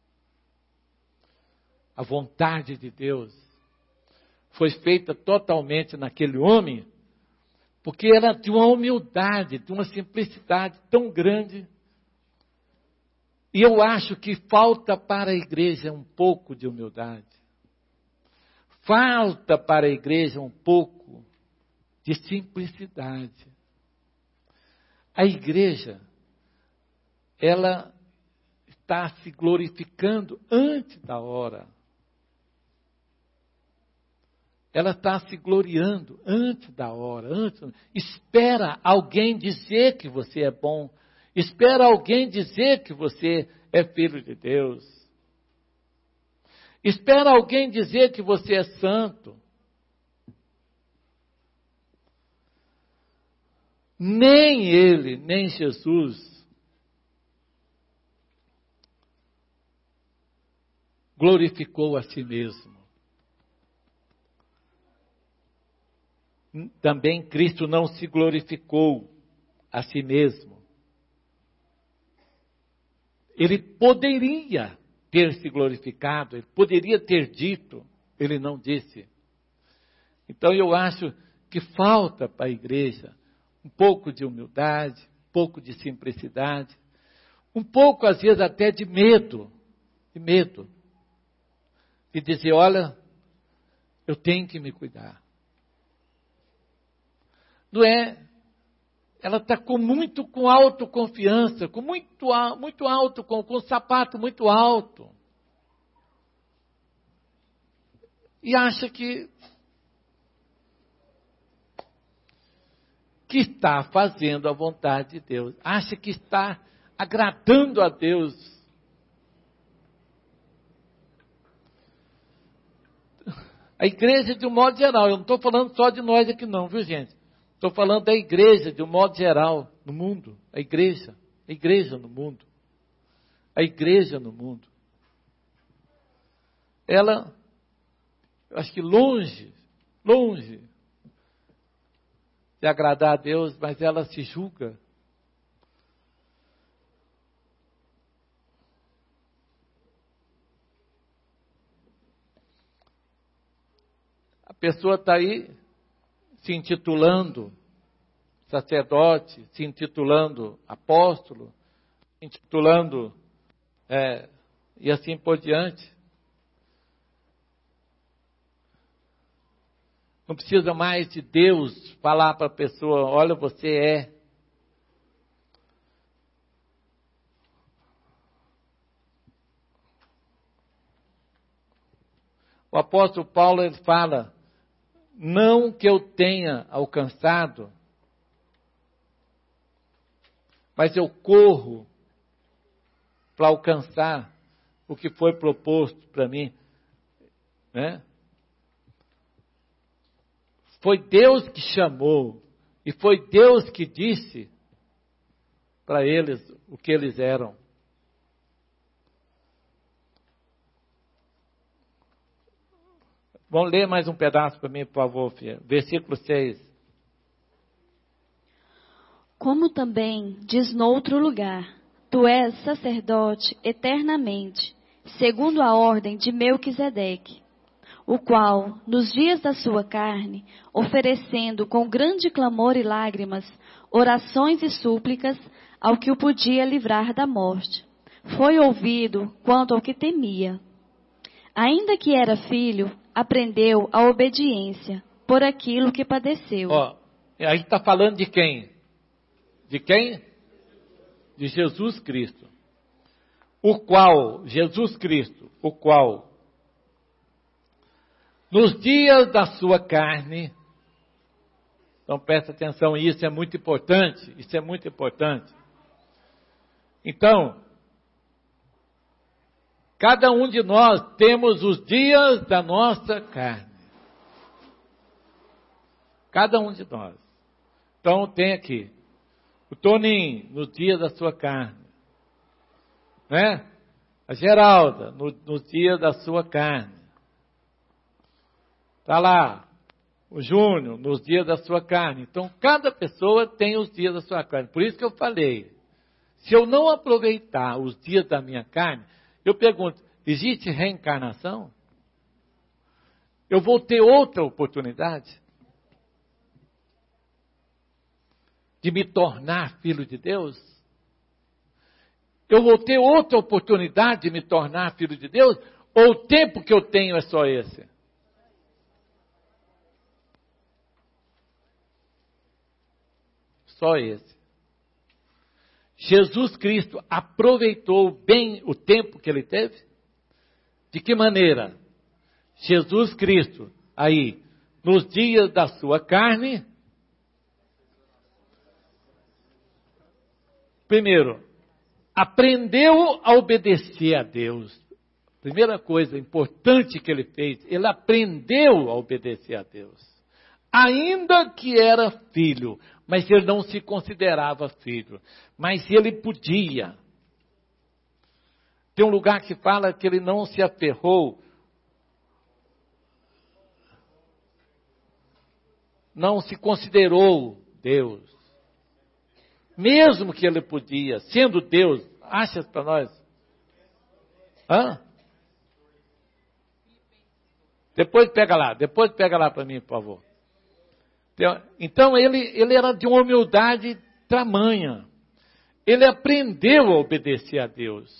S1: A vontade de Deus foi feita totalmente naquele homem, porque era de uma humildade, de uma simplicidade tão grande. E eu acho que falta para a igreja um pouco de humildade. Falta para a igreja um pouco de simplicidade. A igreja, ela está se glorificando antes da hora. Ela está se gloriando antes da hora. Espera alguém dizer que você é bom. Espera alguém dizer que você é filho de Deus. Espera alguém dizer que você é santo. Nem ele, nem Jesus glorificou a si mesmo. Também Cristo não se glorificou a si mesmo. Ele poderia ter se glorificado, ele poderia ter dito, ele não disse. Então eu acho que falta para a igreja um pouco de humildade, um pouco de simplicidade, um pouco às vezes até de medo, de dizer, olha, eu tenho que me cuidar. Não é? Ela está com autoconfiança, com muito alto, com o sapato muito alto. E acha que está fazendo a vontade de Deus. Acha que está agradando a Deus. A igreja, de um modo geral, eu não estou falando só de nós aqui não, viu gente? Estou falando da igreja, de um modo geral, no mundo. A igreja no mundo. A igreja no mundo. Ela, eu acho que longe de agradar a Deus, mas ela se julga. A pessoa está aí se intitulando sacerdote, se intitulando apóstolo, se intitulando e assim por diante. Não precisa mais de Deus falar para a pessoa, olha, você é. O apóstolo Paulo, ele fala, não que eu tenha alcançado, mas eu corro para alcançar o que foi proposto para mim, né? Foi Deus que chamou, e foi Deus que disse para eles o que eles eram. Vamos ler mais um pedaço para mim, por favor, filha. Versículo 6.
S2: Como também diz noutro lugar, tu és sacerdote eternamente, segundo a ordem de Melquisedeque, o qual, nos dias da sua carne, oferecendo com grande clamor e lágrimas, orações e súplicas ao que o podia livrar da morte, foi ouvido quanto ao que temia. Ainda que era filho, aprendeu a obediência por aquilo que padeceu.
S1: Aí está falando de quem? De quem? De Jesus Cristo. Jesus Cristo, o qual, nos dias da sua carne, então presta atenção, isso é muito importante, Então, cada um de nós temos os dias da nossa carne. Cada um de nós. Então tem aqui, o Toninho, nos dias da sua carne. Né? A Geralda, nos dias da sua carne. Está lá, o Júnior, nos dias da sua carne. Então, cada pessoa tem os dias da sua carne. Por isso que eu falei, se eu não aproveitar os dias da minha carne, eu pergunto, existe reencarnação? Eu vou ter outra oportunidade de me tornar filho de Deus? Eu vou ter outra oportunidade de me tornar filho de Deus? Ou o tempo que eu tenho é só esse? Só esse. Jesus Cristo aproveitou bem o tempo que ele teve? De que maneira? Jesus Cristo, aí, nos dias da sua carne, primeiro, aprendeu a obedecer a Deus. Primeira coisa importante que ele fez, ele aprendeu a obedecer a Deus. Ainda que era filho, mas ele não se considerava filho, mas ele podia. Tem um lugar que fala que ele não se aferrou, não se considerou Deus. Mesmo que ele podia, sendo Deus, acha para nós? Hã? Depois pega lá para mim, por favor. Então ele era de uma humildade tamanha. Ele aprendeu a obedecer a Deus.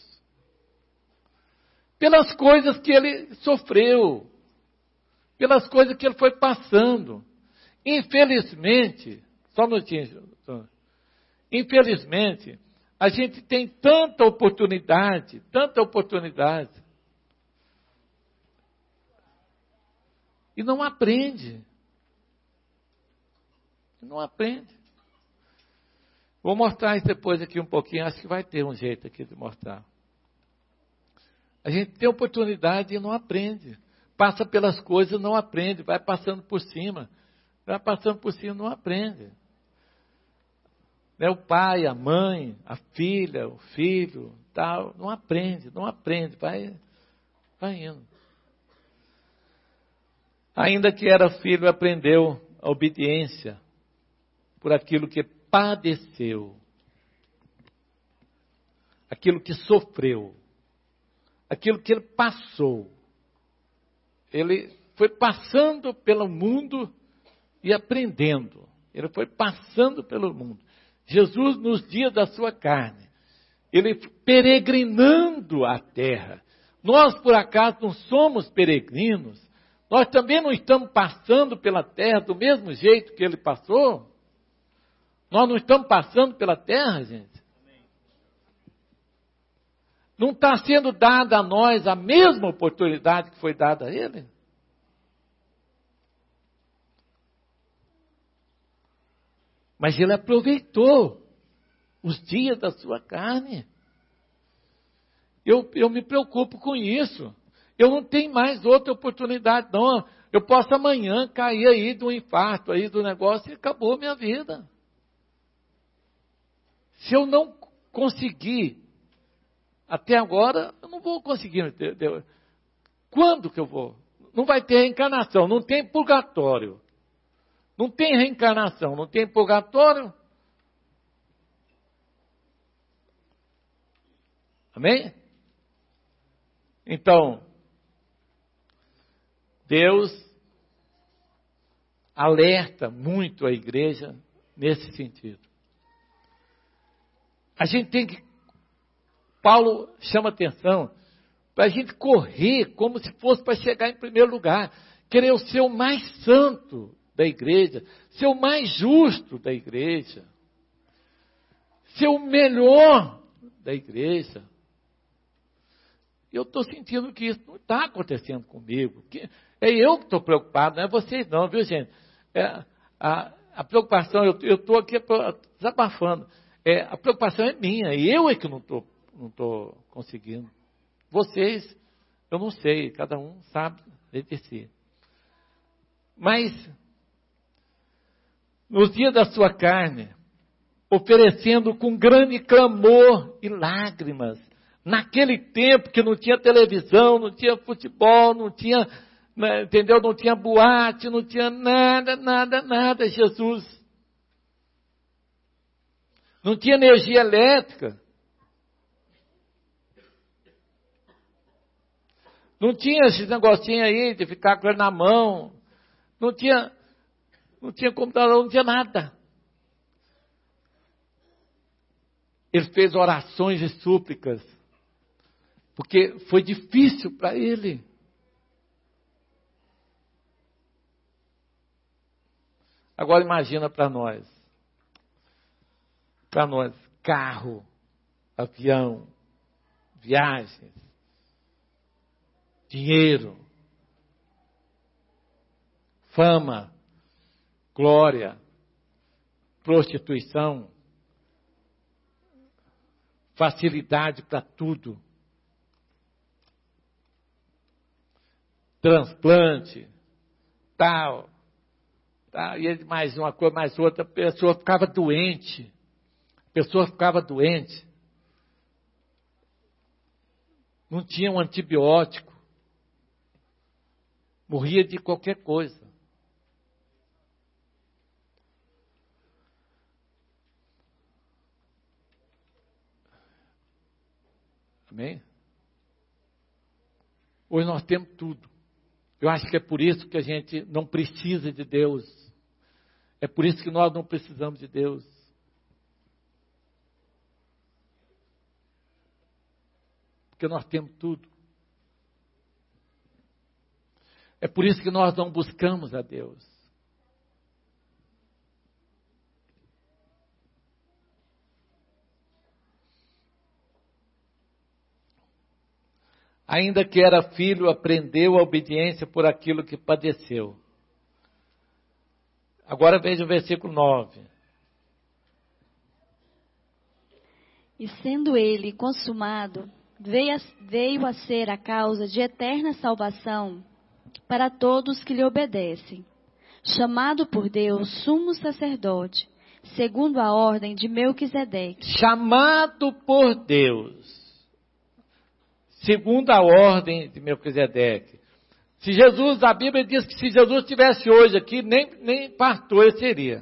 S1: Pelas coisas que ele sofreu. Pelas coisas que ele foi passando. Infelizmente, só um minutinho. Infelizmente, a gente tem tanta oportunidade. E não aprende. Não aprende. Vou mostrar isso depois aqui um pouquinho. Acho que vai ter um jeito aqui de mostrar. A gente tem oportunidade e não aprende. Passa pelas coisas e não aprende. Vai passando por cima. Não aprende. O pai, a mãe, a filha, o filho, tal. Não aprende. Vai indo. Ainda que era filho, aprendeu a obediência por aquilo que padeceu, aquilo que sofreu, aquilo que ele passou. Ele foi passando pelo mundo e aprendendo. Ele foi passando pelo mundo. Jesus, nos dias da sua carne, ele peregrinando a terra. Nós, por acaso, não somos peregrinos? Nós também não estamos passando pela terra do mesmo jeito que ele passou? Nós não estamos passando pela terra, gente? Não está sendo dada a nós a mesma oportunidade que foi dada a ele? Mas ele aproveitou os dias da sua carne. Eu me preocupo com isso. Eu não tenho mais outra oportunidade, não. Eu posso amanhã cair aí de um infarto, aí do negócio, e acabou a minha vida. Se eu não conseguir, até agora, eu não vou conseguir. Quando que eu vou? Não vai ter reencarnação, não tem purgatório. Não tem reencarnação, não tem purgatório. Amém? Então, Deus alerta muito a igreja nesse sentido. A gente tem que, Paulo chama atenção, para a gente correr como se fosse para chegar em primeiro lugar. Querer ser o mais santo da igreja, ser o mais justo da igreja, ser o melhor da igreja. Eu estou sentindo que isso não está acontecendo comigo. É eu que estou preocupado, não é vocês não, viu, gente? A preocupação, eu estou aqui desabafando. A preocupação é minha, e eu é que não estou conseguindo. Vocês, eu não sei, cada um sabe de si. Mas, nos dias da sua carne, oferecendo com grande clamor e lágrimas, naquele tempo que não tinha televisão, não tinha futebol, não tinha, entendeu? Não tinha boate, não tinha nada, Jesus. Não tinha energia elétrica. Não tinha esse negocinho aí de ficar com ele na mão. Não tinha computador, não tinha nada. Ele fez orações e súplicas. Porque foi difícil para ele. Agora imagina para nós. Para nós, carro, avião, viagens, dinheiro, fama, glória, prostituição, facilidade para tudo. Transplante, tal, e mais uma coisa, mais outra, a pessoa ficava doente. não tinha um antibiótico, morria de qualquer coisa. Amém? Hoje nós temos tudo. Eu acho que é por isso que a gente não precisa de Deus. É por isso que nós não precisamos de Deus. Porque nós temos tudo. É por isso que nós não buscamos a Deus. Ainda que era filho, aprendeu a obediência por aquilo que padeceu. Agora veja o versículo 9.
S2: E sendo ele consumado, veio a ser a causa de eterna salvação para todos que lhe obedecem, chamado por Deus sumo sacerdote, segundo a ordem de Melquisedeque.
S1: Chamado por Deus, segundo a ordem de Melquisedeque. Se Jesus, a Bíblia diz que se Jesus estivesse hoje aqui, nem pastor ele seria.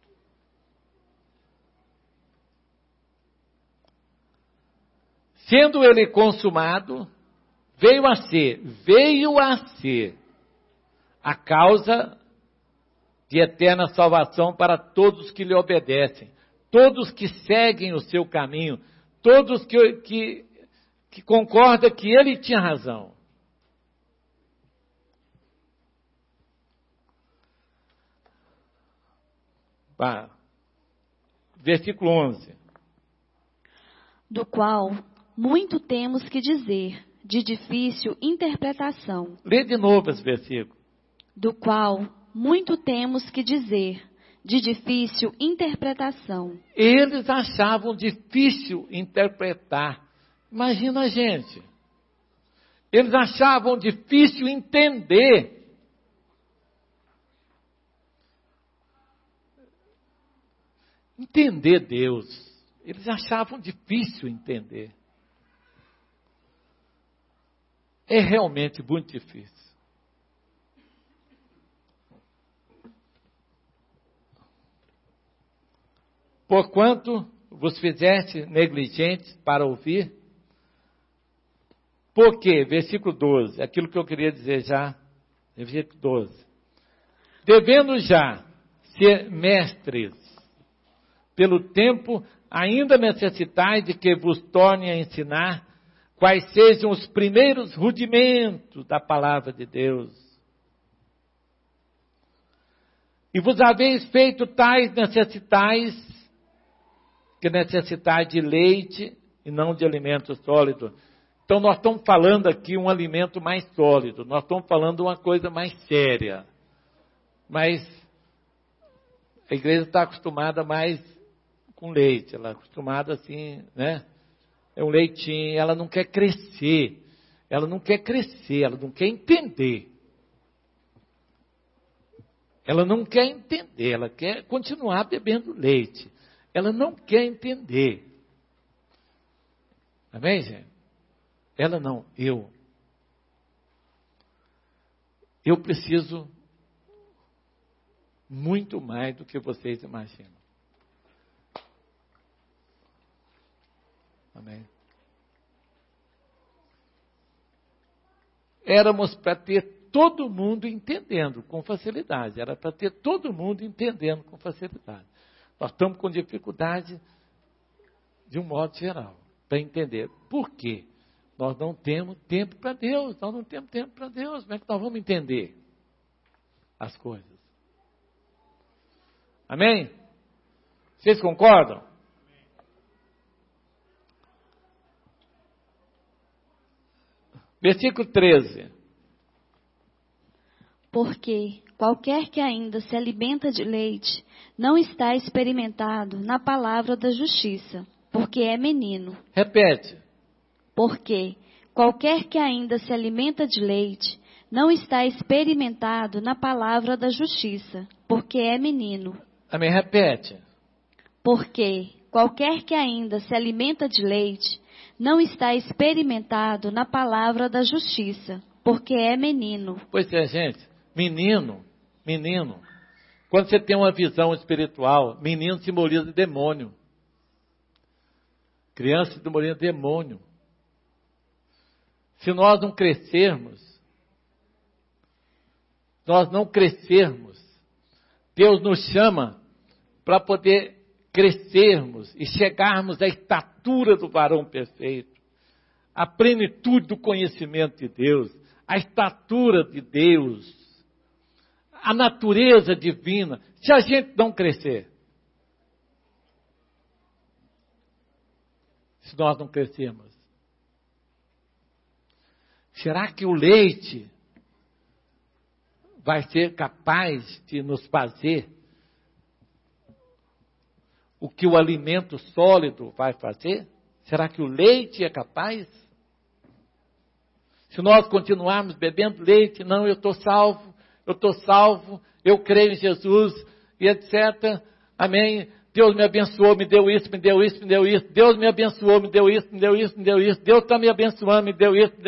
S1: Sendo ele consumado, veio a ser a causa de eterna salvação para todos que lhe obedecem, todos que seguem o seu caminho, todos que concordam que ele tinha razão. Versículo 11.
S2: Do qual muito temos que dizer, de difícil interpretação.
S1: Lê de novo esse versículo.
S2: Do qual muito temos que dizer, de difícil interpretação.
S1: Eles achavam difícil interpretar. Imagina a gente. Eles achavam difícil entender. Entender Deus. Eles achavam difícil entender. É realmente muito difícil. Porquanto vos fizeste negligentes para ouvir. Por quê? Versículo 12. Aquilo que eu queria dizer já. Versículo 12. Devendo já ser mestres, pelo tempo ainda necessitais de que vos torne a ensinar quais sejam os primeiros rudimentos da palavra de Deus. E vos haveis feito tais necessitais, que necessitais de leite e não de alimento sólido. Então nós estamos falando aqui um alimento mais sólido, nós estamos falando uma coisa mais séria. Mas a igreja está acostumada mais com leite, ela é acostumada assim, né? É um leitinho, ela não quer crescer, ela não quer entender. Ela não quer entender, ela quer continuar bebendo leite. Ela não quer entender. Amém, gente? Ela não, eu. Eu preciso muito mais do que vocês imaginam. Amém. Éramos para ter todo mundo entendendo com facilidade. Era para ter todo mundo entendendo com facilidade. Nós estamos com dificuldade de um modo geral, para entender. Por quê? Nós não temos tempo para Deus. Nós não temos tempo para Deus. Como é que nós vamos entender as coisas? Amém? Vocês concordam? Versículo 13.
S2: Porque qualquer que ainda se alimenta de leite não está experimentado na palavra da justiça, porque é menino.
S1: Repete.
S2: Porque qualquer que ainda se alimenta de leite não está experimentado na palavra da justiça, porque é menino.
S1: Amém, repete.
S2: Porque qualquer que ainda se alimenta de leite não está experimentado na palavra da justiça, porque é menino.
S1: Pois é, gente, menino. Quando você tem uma visão espiritual, menino simboliza demônio. Criança simboliza demônio. Se nós não crescermos, Deus nos chama para poder crescermos e chegarmos à estatura do varão perfeito, à plenitude do conhecimento de Deus, à estatura de Deus, à natureza divina. Se a gente não crescer, se nós não crescermos, será que o leite vai ser capaz de nos fazer o que o alimento sólido vai fazer? Será que o leite é capaz? Se nós continuarmos bebendo leite, não, eu estou salvo, eu creio em Jesus, e etc. Amém. Deus me abençoou, me deu isso. Deus me abençoou, me deu isso. Deus está me abençoando, me deu isso.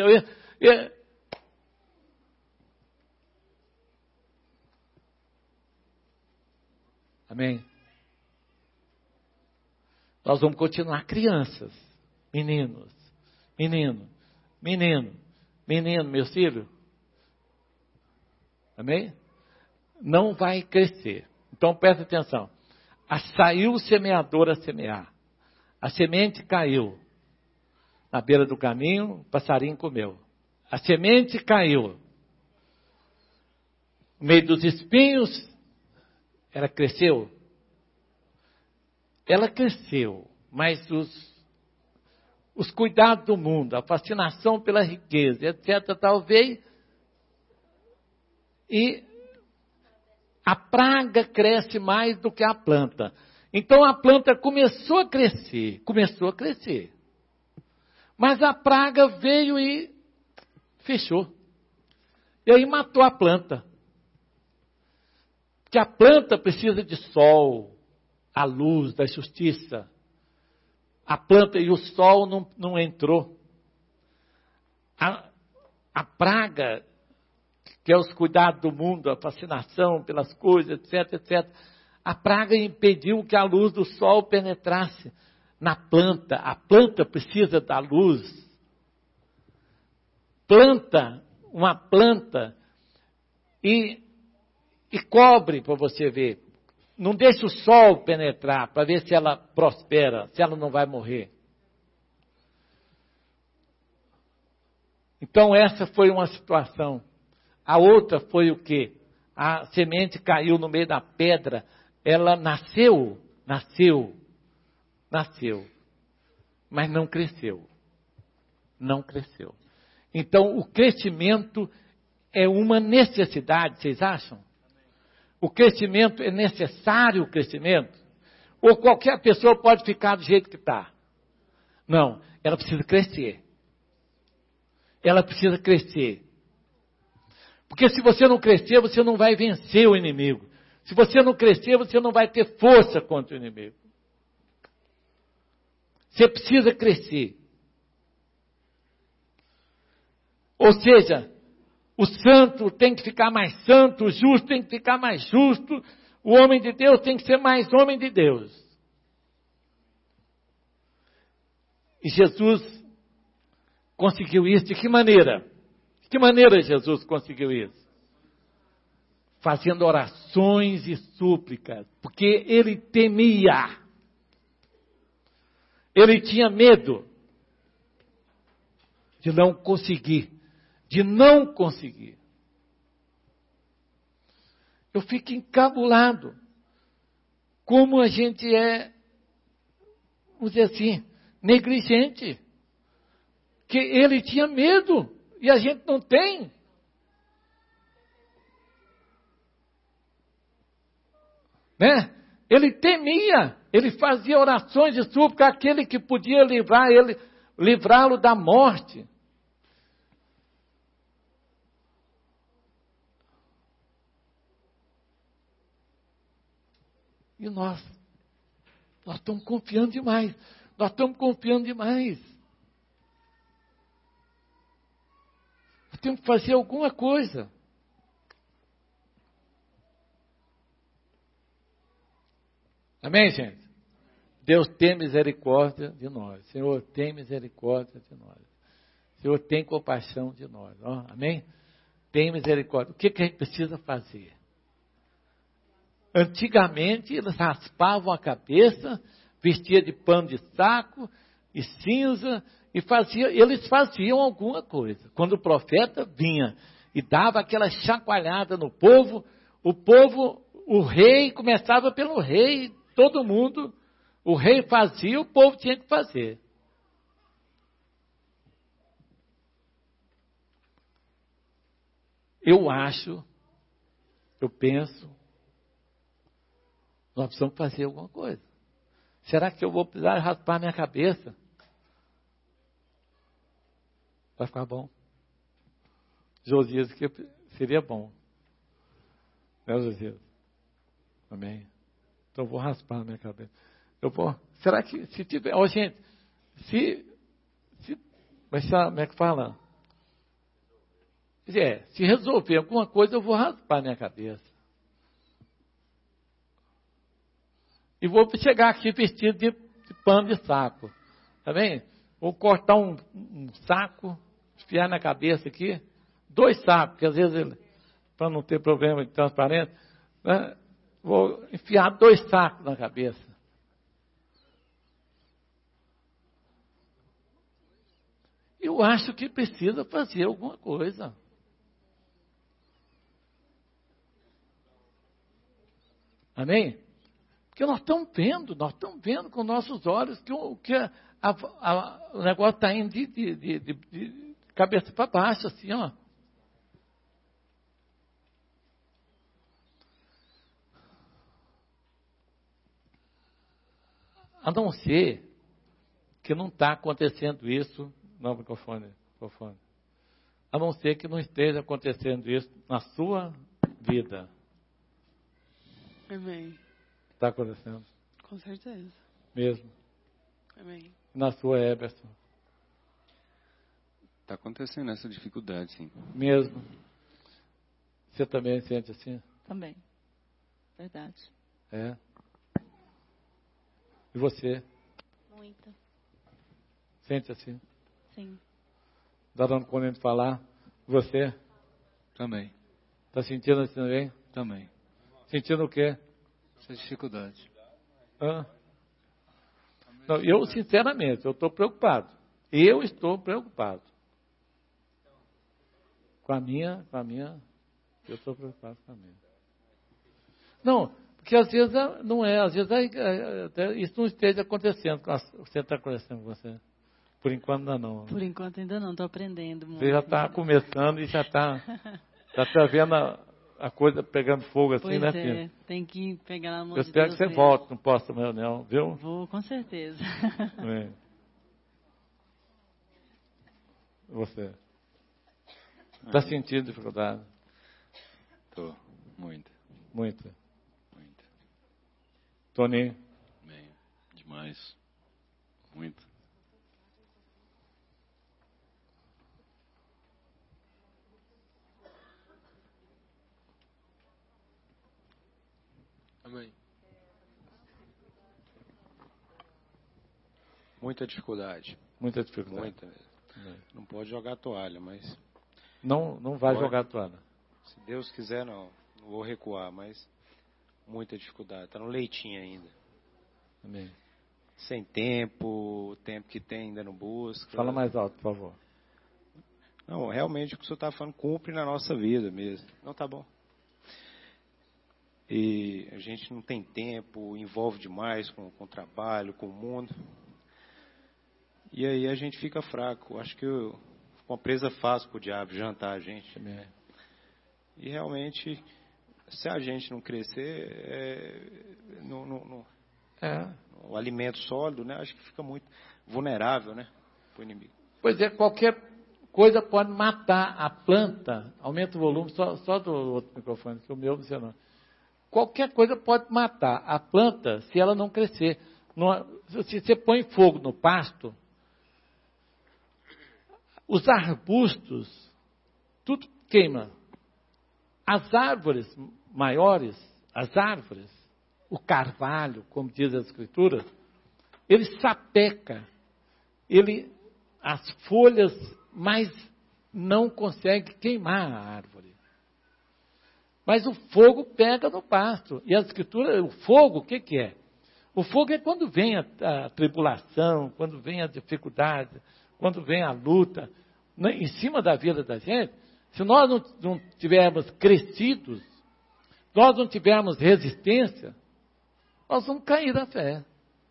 S1: Amém. Nós vamos continuar crianças, meninos, meus filhos. Amém? Não vai crescer. Então presta atenção. Saiu o semeador a semear. A semente caiu na beira do caminho, o passarinho comeu. A semente caiu no meio dos espinhos. Ela cresceu, mas os cuidados do mundo, a fascinação pela riqueza, etc., talvez, e a praga cresce mais do que a planta. Então a planta começou a crescer, mas a praga veio e fechou, e aí matou a planta. Que a planta precisa de sol, a luz da justiça. A planta e o sol não entrou. A praga, que é os cuidados do mundo, a fascinação pelas coisas, etc. A praga impediu que a luz do sol penetrasse na planta. A planta precisa da luz. Uma planta, e cobre para você ver. Não deixa o sol penetrar para ver se ela prospera, se ela não vai morrer. Então essa foi uma situação. A outra foi o quê? A semente caiu no meio da pedra. Ela nasceu, mas não cresceu. Então o crescimento é uma necessidade, vocês acham? O crescimento é necessário, o crescimento? Ou qualquer pessoa pode ficar do jeito que está? Não, ela precisa crescer. Porque se você não crescer, você não vai vencer o inimigo. Se você não crescer, você não vai ter força contra o inimigo. Você precisa crescer. Ou seja, o santo tem que ficar mais santo, o justo tem que ficar mais justo, o homem de Deus tem que ser mais homem de Deus. E Jesus conseguiu isso de que maneira? De que maneira Jesus conseguiu isso? Fazendo orações e súplicas, porque ele temia. Ele tinha medo de não conseguir. Eu fico encabulado. Como a gente é, vamos dizer assim, negligente. Que ele tinha medo e a gente não tem. Né? Ele temia, ele fazia orações de súplica àquele que podia livrá-lo da morte. E nós estamos confiando demais. temos que fazer alguma coisa. Amém, gente? Deus tem misericórdia de nós. Senhor, tem misericórdia de nós. Senhor, tem compaixão de nós. Ó, amém? Tem misericórdia. O que a gente precisa fazer? Antigamente, eles raspavam a cabeça, vestia de pano de saco e cinza, e eles faziam alguma coisa. Quando o profeta vinha e dava aquela chacoalhada no povo, o rei, começava pelo rei, todo mundo, o rei fazia, o povo tinha que fazer. Eu penso, nós precisamos fazer alguma coisa. Será que eu vou precisar raspar minha cabeça? Vai ficar bom. Josias, que seria bom. Né, Josias? Amém. Então eu vou raspar minha cabeça. Será que se tiver... Ó, gente, mas como é que fala? Se resolver alguma coisa, eu vou raspar minha cabeça. E vou chegar aqui vestido de pano de saco. Tá bem? Vou cortar um saco, enfiar na cabeça aqui. 2 sacos, porque às vezes, para não ter problema de transparência, né, vou enfiar 2 sacos na cabeça. Eu acho que precisa fazer alguma coisa. Amém? Porque nós estamos vendo com nossos olhos que o negócio está indo de cabeça para baixo, assim, ó. A não ser que não está acontecendo isso, não, microfone. A não ser que não esteja acontecendo isso na sua vida.
S4: Amém.
S1: Está acontecendo?
S4: Com certeza.
S1: Mesmo.
S4: Amém.
S1: Na sua, Eberson?
S3: Está acontecendo essa dificuldade, sim.
S1: Mesmo. Você também sente assim?
S2: Também. Verdade.
S1: É. E você?
S2: Muita.
S1: Sente assim?
S2: Sim.
S1: Está dando conta de falar? Você?
S3: Também.
S1: Está sentindo assim também?
S3: Também.
S1: Sentindo o quê?
S3: Essa dificuldade.
S1: Hã? Não, eu, sinceramente, eu estou preocupado. Eu estou preocupado. Com a minha, eu estou preocupado com a minha. Não, porque às vezes não é, às vezes isso não esteja acontecendo. Você está acontecendo com você? Por enquanto ainda não.
S4: Por enquanto ainda não, estou aprendendo muito.
S1: Você já está começando e já está vendo a coisa pegando fogo assim,
S4: pois
S1: né,
S4: é,
S1: filho?
S4: tem que pegar na mão
S1: Eu
S4: de
S1: espero
S4: Deus
S1: que você
S4: mesmo.
S1: volte no próximo reunião, viu?
S4: Vou, com certeza.
S1: É. Você? Está sentindo dificuldade?
S3: Estou. Muito.
S1: Muita.
S3: Muito.
S1: Toninho?
S3: Bem, demais. Muito.
S5: Amém. Muita dificuldade.
S1: Muita dificuldade.
S5: Muita. Não pode jogar a toalha, mas
S1: Não vai
S5: Pode.
S1: jogar a toalha.
S5: se Deus quiser, não vou recuar, mas muita dificuldade. Está no leitinho ainda.
S1: Amém.
S5: Sem tempo, o tempo que tem ainda não busca.
S1: Fala mais alto, por favor.
S5: Não, realmente o que o senhor está falando cumpre na nossa vida mesmo. Não, tá bom. E a gente não tem tempo, envolve demais com o trabalho, com o mundo. E aí a gente fica fraco. Acho que uma presa fácil para o diabo jantar a gente.
S1: Amém.
S5: E realmente, se a gente não crescer, o alimento sólido, né, acho que fica muito vulnerável, né, para o inimigo.
S1: Pois é, qualquer coisa pode matar a planta. Aumenta o volume só do outro microfone, que o meu você não. Qualquer coisa pode matar a planta se ela não crescer. Se você põe fogo no pasto, os arbustos tudo queima. As árvores maiores, as árvores, o carvalho, como diz as Escrituras, ele sapeca, as folhas, mas não consegue queimar a árvore. Mas o fogo pega no pasto. E a Escritura, o fogo, o que é? O fogo é quando vem a tribulação, quando vem a dificuldade, quando vem a luta, em cima da vida da gente. Se nós não tivermos crescidos, nós não tivermos resistência, nós vamos cair da fé.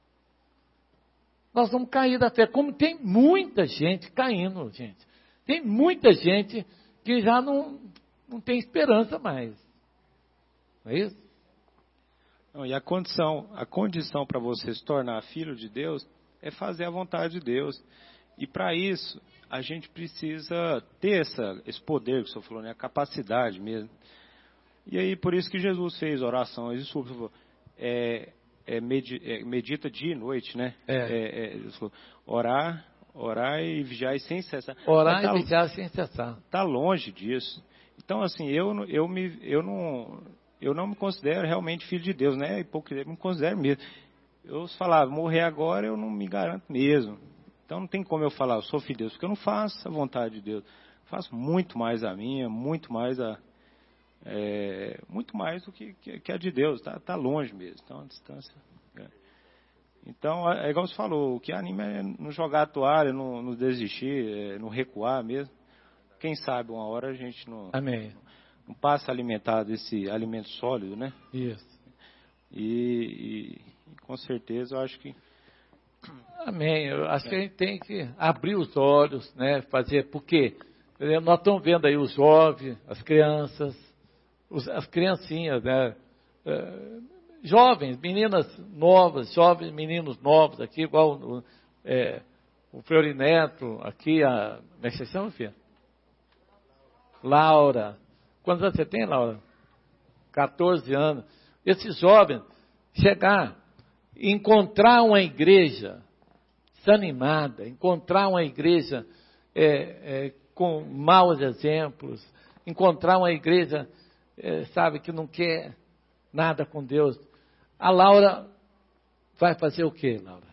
S1: Nós vamos cair da fé. Como tem muita gente caindo, gente. Tem muita gente que já não tem esperança mais. Não é isso?
S5: Não, e a condição para você se tornar filho de Deus é fazer a vontade de Deus. E para isso, a gente precisa ter esse poder que o senhor falou, né? A capacidade mesmo. E aí, por isso que Jesus fez oração. Ele falou, medita dia e noite, né? Orar e vigiar sem cessar.
S1: Orar e vigiar sem cessar.
S5: Está longe disso. Então, assim, eu não me considero realmente filho de Deus, né? Hipocrisia, eu me considero mesmo. Eu falava, morrer agora, eu não me garanto mesmo. Então, não tem como eu falar, eu sou filho de Deus, porque eu não faço a vontade de Deus. Eu faço muito mais a minha, muito mais do que a de Deus. Tá longe mesmo, está uma distância. Então, é igual você falou, o que anima é não jogar a toalha, não desistir, não recuar mesmo. Quem sabe uma hora a gente não passa a alimentar desse alimento sólido, né?
S1: Isso.
S5: E com certeza eu acho que...
S1: Amém. Eu acho que a gente tem que abrir os olhos, né? Fazer, porque nós estamos vendo aí os jovens, as crianças, as criancinhas, né? Jovens, meninas novas, jovens, meninos novos aqui, igual o Fiorineto, aqui, como é que você chama, filha? Laura. Quantos anos você tem, Laura? 14 anos. Esses jovens, encontrar uma igreja desanimada, encontrar uma igreja com maus exemplos, encontrar uma igreja, que não quer nada com Deus. A Laura vai fazer o quê, Laura?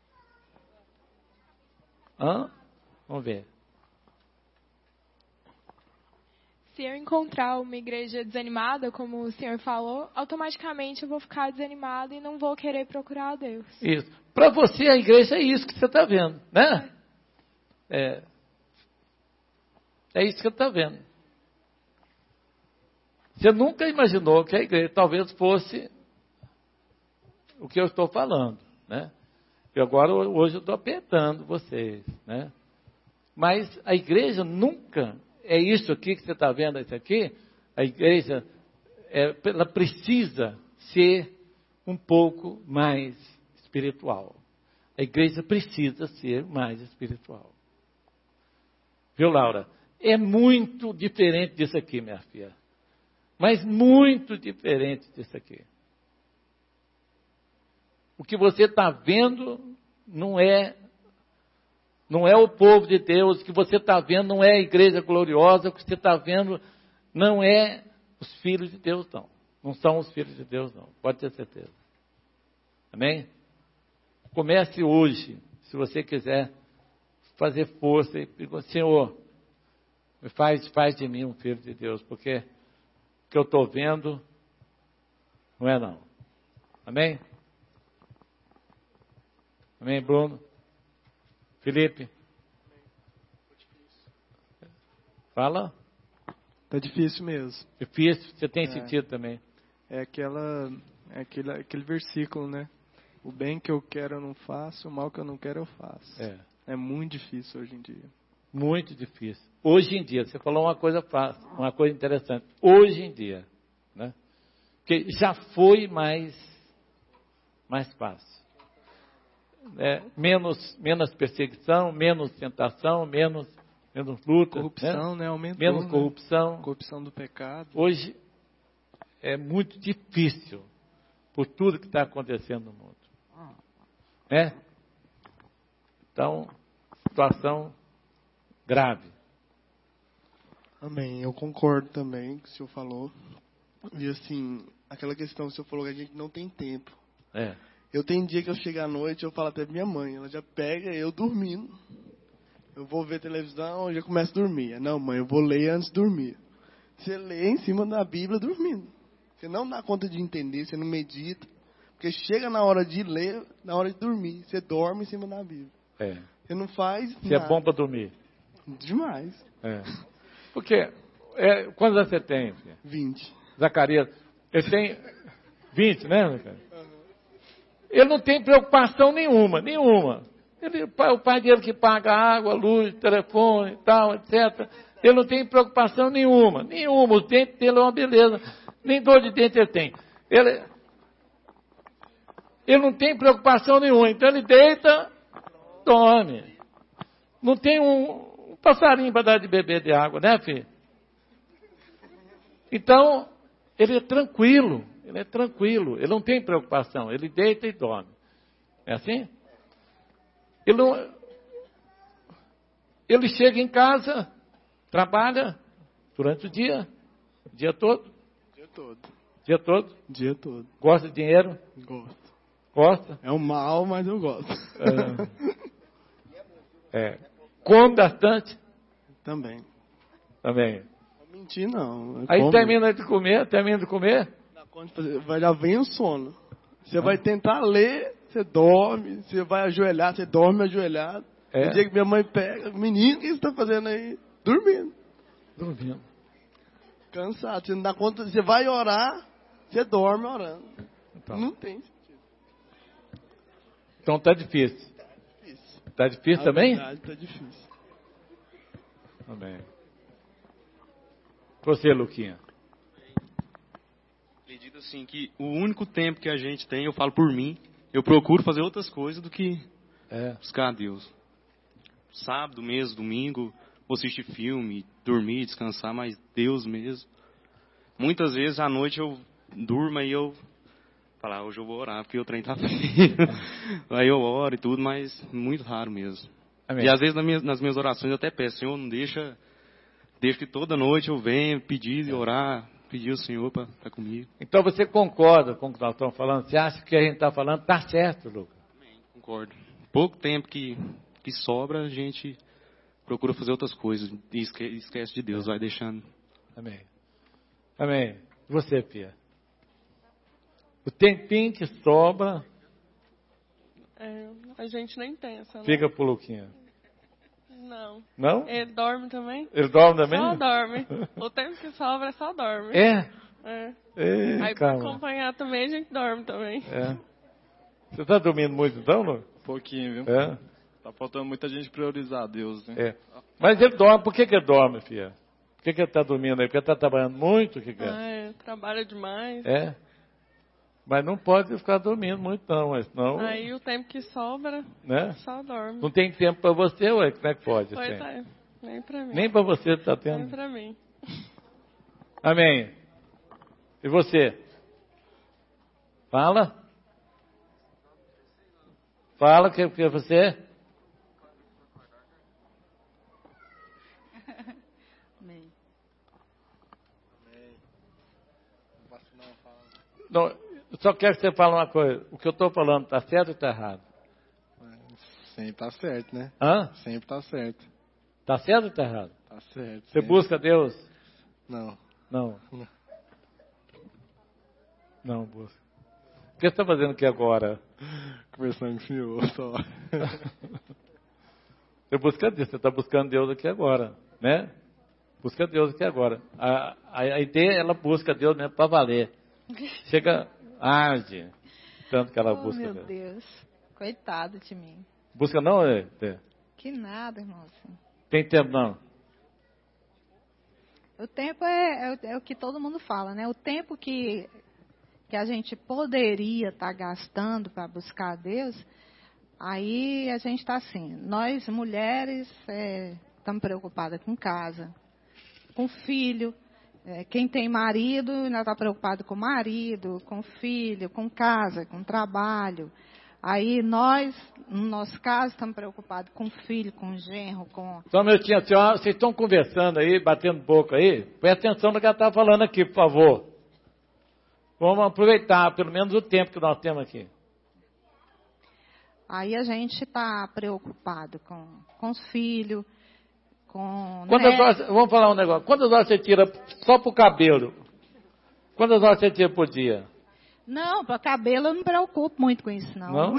S1: Vamos ver.
S6: Se eu encontrar uma igreja desanimada, como o senhor falou, automaticamente eu vou ficar desanimada e não vou querer procurar a Deus.
S1: Isso. Para você, a igreja é isso que você está vendo, né? É isso que você está vendo. Você nunca imaginou que a igreja talvez fosse o que eu estou falando, né? E agora, hoje, eu estou apertando vocês, né? Mas a igreja nunca... É isso aqui que você está vendo, isso aqui, a igreja, ela precisa ser um pouco mais espiritual. A igreja precisa ser mais espiritual. Viu, Laura? É muito diferente disso aqui, minha filha. Mas muito diferente disso aqui. O que você está vendo não é o povo de Deus. O que você está vendo não é a igreja gloriosa. O que você está vendo não é os filhos de Deus, não. Não são os filhos de Deus, não. Pode ter certeza. Amém? Comece hoje, se você quiser fazer força e dizer, Senhor, faz de mim um filho de Deus, porque o que eu estou vendo não é não. Amém? Amém, Bruno? Felipe? Fala.
S7: Tá difícil mesmo.
S1: Difícil, você tem sentido também.
S7: É aquele versículo, né? O bem que eu quero eu não faço, o mal que eu não quero eu faço. É muito difícil hoje em dia.
S1: Muito difícil. Hoje em dia, você falou uma coisa fácil, uma coisa interessante. Hoje em dia, né? Porque já foi mais fácil. Menos perseguição, menos tentação, menos luta.
S7: Corrupção, né? Aumentou.
S1: Menos corrupção.
S7: Corrupção do pecado.
S1: Hoje é muito difícil por tudo que está acontecendo no mundo. Né? Então, situação grave.
S7: Amém. Eu concordo também com o que o senhor falou. E assim, aquela questão que o senhor falou que a gente não tem tempo. Eu tenho dia que eu chego à noite, eu falo até pra minha mãe, ela já pega eu dormindo. Eu vou ver televisão, eu já começo a dormir. Não, mãe, eu vou ler antes de dormir. Você lê em cima da Bíblia dormindo. Você não dá conta de entender, você não medita. Porque chega na hora de ler, na hora de dormir. Você dorme em cima da Bíblia. Você não faz
S1: Você
S7: nada.
S1: é bom para dormir?
S7: Demais.
S1: Porque, quantos anos você tem? Filho?
S7: 20.
S1: Zacarias, ele tem 20, né, Zacarias? Ele não tem preocupação nenhuma. O pai dele que paga água, luz, telefone, tal, etc. Ele não tem preocupação nenhuma. Os dentes dele é uma beleza. Nem dor de dente ele tem. Ele não tem preocupação nenhuma. Então ele deita, dorme. Não tem um passarinho para dar de beber de água, né, filho? Então, ele é tranquilo. Ele não tem preocupação. Ele deita e dorme. É assim? Ele chega em casa, trabalha durante o dia todo. Dia todo. Gosta de dinheiro?
S7: Gosto.
S1: Gosta?
S7: É um mal, mas eu gosto.
S1: Come bastante?
S7: Também.
S1: Não
S7: mentir, não.
S1: Aí termina de comer?
S7: Já vem o sono. Você vai tentar ler, você dorme. Você vai ajoelhar, você dorme ajoelhado. No dia que minha mãe pega, menino, o que você está fazendo aí? Dormindo. Cansado, você não dá conta. Você vai orar, você dorme orando. Então. Não tem sentido.
S1: Então tá difícil. Tá difícil também?
S7: Na verdade, tá difícil.
S1: Amém. Você, Luquinha.
S8: Acredito assim que o único tempo que a gente tem, eu falo por mim, eu procuro fazer outras coisas do que buscar a Deus. Sábado mesmo, domingo, vou assistir filme, dormir, descansar, mas Deus mesmo. Muitas vezes à noite eu durmo e eu falo, hoje eu vou orar, porque o trem tá feio. Aí eu oro e tudo, mas muito raro mesmo. Amém. E às vezes nas minhas orações eu até peço, Senhor, não deixa que toda noite eu venha pedir e orar, pedir ao Senhor para estar comigo.
S1: Então você concorda com o que nós estamos falando? Você acha que o que a gente está falando está certo, Lucas?
S8: Amém, concordo. Pouco tempo que sobra, a gente procura fazer outras coisas e esquece de Deus, vai deixando.
S1: Amém. E você, Pia? O tempinho que sobra...
S9: a gente nem pensa, né?
S1: Fica pro Luquinha.
S9: Não.
S1: Não?
S9: Ele dorme também?
S1: Ele dorme também?
S9: Só dorme. O tempo que sobra é só dorme. Aí para acompanhar também, a gente dorme também.
S1: Você está dormindo muito então, Lu?
S10: Um pouquinho, viu? Tá faltando muita gente priorizar a Deus, né?
S1: Mas ele dorme. Por que ele dorme, filha? Por que ele está dormindo aí? Porque ele está trabalhando muito? O que
S9: Trabalha demais.
S1: Mas não pode ficar dormindo muito não, mas não...
S9: Aí o tempo que sobra, só dorme.
S1: Não tem tempo para você, ué? Como é que pode?
S9: Pois nem para mim.
S1: Nem para você está tendo?
S9: Nem para mim.
S1: Amém. E você? Fala o que é você?
S11: Amém.
S1: Não, eu só quero que você fale uma coisa. O que eu estou falando está certo ou está errado?
S10: Sempre está certo, né? Sempre está certo.
S1: Está certo ou está errado?
S10: Está certo.
S1: Você busca Deus?
S10: Não.
S1: Não busca. O que você está fazendo aqui agora?
S10: Conversando com o senhor só.
S1: Você busca Deus, você está buscando Deus aqui agora, né? Busca Deus aqui agora. A ideia, ela busca Deus mesmo para valer. Chega, arde, tanto que ela busca
S11: Deus. Meu Deus, coitado de mim.
S1: Busca não,
S11: Que nada, irmão.
S1: Tem tempo não?
S11: O tempo é o que todo mundo fala, né? O tempo que a gente poderia estar gastando para buscar a Deus, aí a gente está assim. Nós, mulheres, estamos preocupadas com casa, com filho. Quem tem marido ainda está preocupado com o marido, com o filho, com casa, com trabalho. Aí nós no nosso caso, estamos preocupados com o filho, com o genro, com...
S1: Só um minutinho, senhora, vocês estão conversando aí, batendo boca aí? Presta atenção no que ela está falando aqui, por favor. Vamos aproveitar pelo menos o tempo que nós temos aqui.
S11: Aí a gente está preocupado com os filhos, com...
S1: Quantas horas, vamos falar um negócio. Quantas horas você tira só para o cabelo? Quantas horas você tira por dia?
S11: Não, para cabelo eu não me preocupo muito com isso, não.
S1: Não?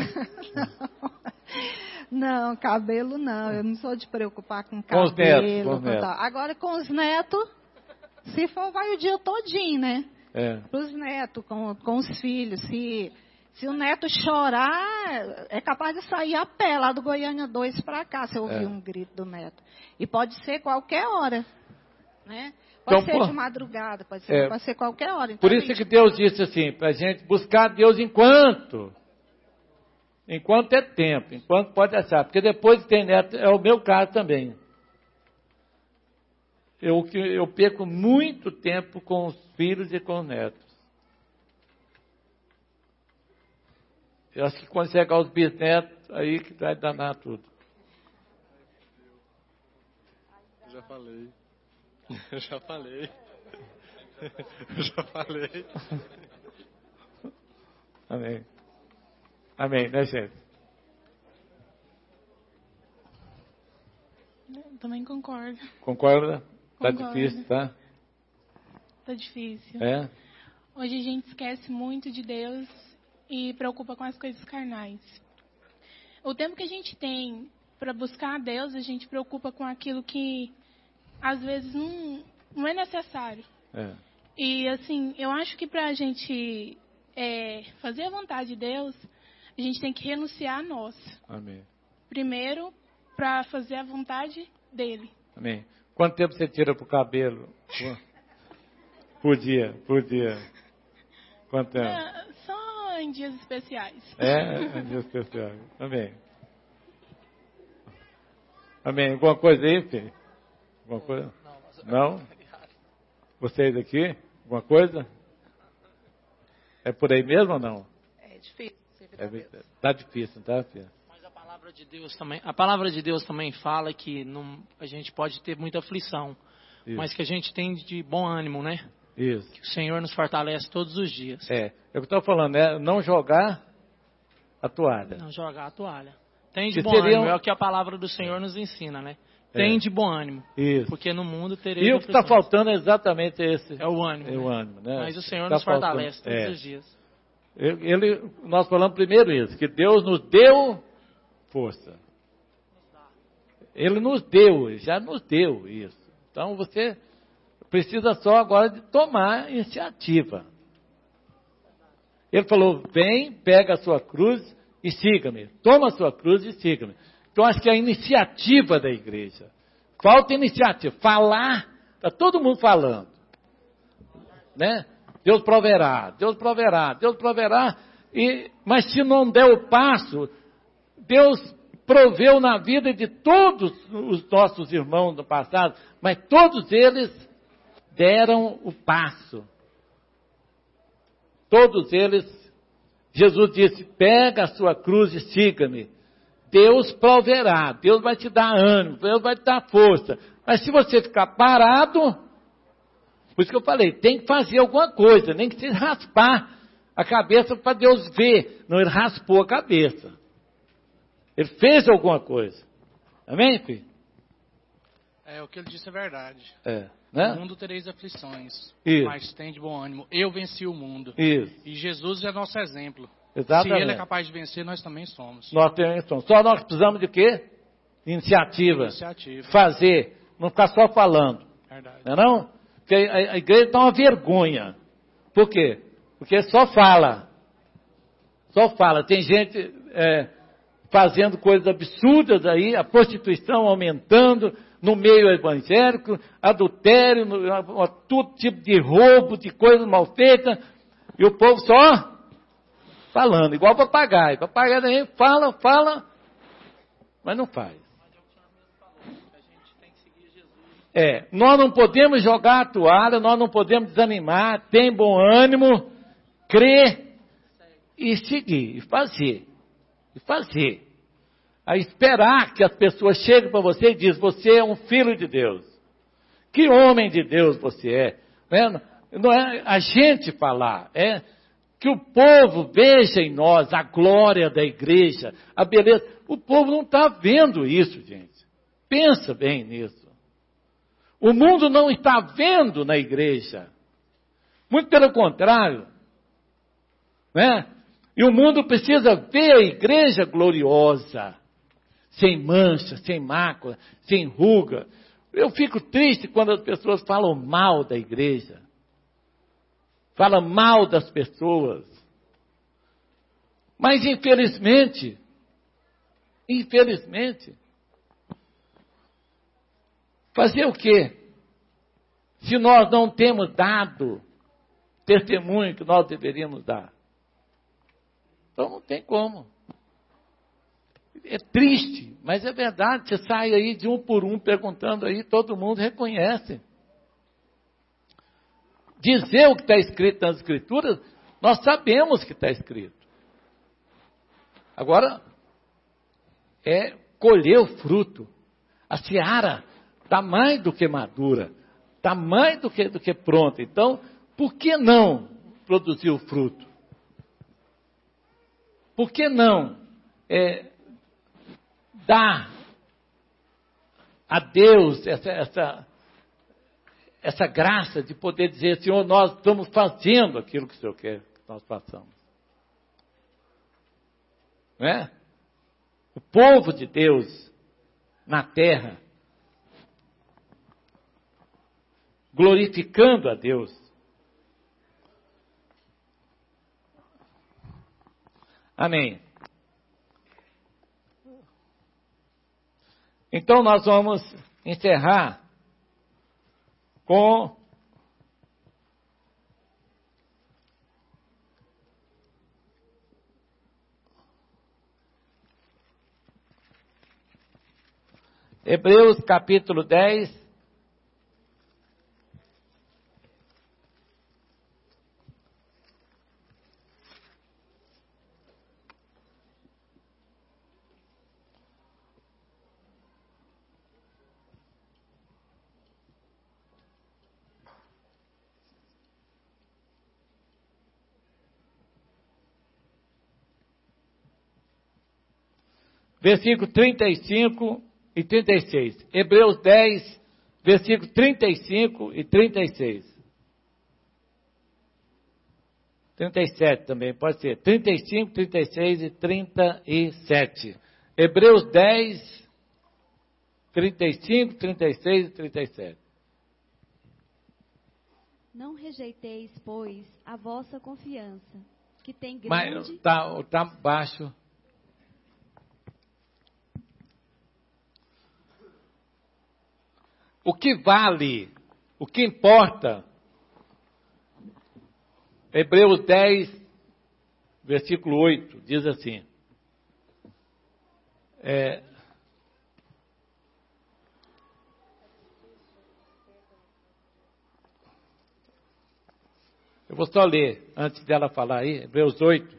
S11: Não, cabelo não. Eu não sou de preocupar com cabelo. Com os netos. Agora, com os netos, se for, vai o dia todinho, né? Para os netos, com os filhos. Se o neto chorar, é capaz de sair a pé lá do Goiânia 2 para cá, se eu ouvir um grito do neto. E pode ser qualquer hora, né? Pode ser de madrugada, pode ser qualquer hora. Então,
S1: por isso que Deus disse assim, para a gente buscar Deus enquanto é tempo, enquanto pode achar. Porque depois tem neto, é o meu caso também. Eu perco muito tempo com os filhos e com os netos. Eu acho que quando chegar os bisnetos, aí que vai danar tudo.
S10: Já falei. Eu já falei. Eu já falei.
S1: Amém. Amém, né, gente?
S9: Eu também concordo.
S1: Concorda? Tá difícil, tá?
S9: Tá difícil.
S12: Hoje a gente esquece muito de Deus e preocupa com as coisas carnais. O tempo que a gente tem para buscar a Deus, a gente preocupa com aquilo que às vezes não é necessário. E assim, eu acho que para a gente fazer a vontade de Deus, a gente tem que renunciar a nós.
S1: Amém.
S12: Primeiro, para fazer a vontade dele.
S1: Amém. Quanto tempo você tira para o cabelo? Por dia. Quanto tempo?
S12: Só em dias especiais.
S1: Em dias especiais. Amém. Amém. Alguma coisa aí, filho? Alguma coisa? Não? Vocês aqui? Alguma coisa? É por aí mesmo ou não?
S13: É difícil.
S1: Tá difícil, tá, filho?
S13: Mas a palavra de Deus também fala que a gente pode ter muita aflição, mas que a gente tem de bom ânimo, né?
S1: Isso.
S13: Que o Senhor nos fortalece todos os dias.
S1: É o que eu estou falando, não jogar a toalha.
S13: Não jogar a toalha. Tem de bom ânimo, é o que a palavra do Senhor nos ensina, né? Tem de bom ânimo.
S1: Isso.
S13: Porque no mundo tereis
S1: E o que está faltando é exatamente esse.
S13: É o ânimo.
S1: É o ânimo, né?
S13: Mas o Senhor nos fortalece todos os dias.
S1: Nós falamos primeiro isso, que Deus nos deu força. Ele nos deu, já nos deu isso. Então você precisa só agora de tomar iniciativa. Ele falou, vem, pega a sua cruz e siga-me. Toma a sua cruz e siga-me. Então acho que é a iniciativa da igreja. Falta iniciativa. Falar, está todo mundo falando. Né? Deus proverá, Deus proverá, Deus proverá. Mas se não der o passo, Deus proveu na vida de todos os nossos irmãos do passado, mas todos eles deram o passo. Todos eles, Jesus disse, pega a sua cruz e siga-me. Deus proverá, Deus vai te dar ânimo, Deus vai te dar força. Mas se você ficar parado, por isso que eu falei, tem que fazer alguma coisa, nem que se raspar a cabeça para Deus ver. Não, ele raspou a cabeça. Ele fez alguma coisa. Amém, filho?
S14: O que ele disse é verdade.
S1: Né?
S14: No mundo tereis aflições, mas tem de bom ânimo. Eu venci o mundo.
S1: Isso.
S14: E Jesus é nosso exemplo.
S1: Exatamente.
S14: Se ele é capaz de vencer, nós também somos.
S1: Nós também somos. Só nós precisamos de quê? Iniciativa. Fazer. Não ficar só falando.
S14: Verdade.
S1: Não é não? Porque a igreja está uma vergonha. Por quê? Porque só fala. Só fala. Tem gente fazendo coisas absurdas aí, a prostituição aumentando no meio evangélico, adultério, todo tipo de roubo, de coisas mal feitas, e o povo só falando, igual papagaio. Papagaio também fala, mas não faz. Nós não podemos jogar a toalha, nós não podemos desanimar, tem bom ânimo, crer e seguir, e fazer. a esperar que as pessoas cheguem para você e dizem, você é um filho de Deus. Que homem de Deus você é. Não é a gente falar, é que o povo veja em nós a glória da igreja, a beleza. O povo não está vendo isso, gente. Pensa bem nisso. O mundo não está vendo na igreja. Muito pelo contrário. Né? E o mundo precisa ver a igreja gloriosa, sem mancha, sem mácula, sem ruga. Eu fico triste quando as pessoas falam mal da igreja. Falam mal das pessoas. Mas infelizmente, fazer o quê? Se nós não temos dado testemunho que nós deveríamos dar. Então não tem como. É triste, mas é verdade. Você sai aí de um por um perguntando aí, todo mundo reconhece. Dizer o que está escrito nas Escrituras, nós sabemos que está escrito. Agora, é colher o fruto. A seara está mais do que madura, está mais do que pronta. Então, por que não produzir o fruto? Por que não dar a Deus essa graça de poder dizer, Senhor, nós estamos fazendo aquilo que o Senhor quer que nós façamos. Não é? O povo de Deus na terra, glorificando a Deus. Amém. Então nós vamos encerrar com Hebreus capítulo 10, versículo 35 e 36. Hebreus 10, versículo 35 e 36. 37 também, pode ser. 35, 36 e 37. Hebreus 10, 35, 36 e 37.
S2: Não rejeiteis, pois, a vossa confiança, que tem grande...
S1: Mas está baixo. O que vale, o que importa, Hebreus 10, versículo 8, diz assim, eu vou só ler, antes dela falar aí, Hebreus 8.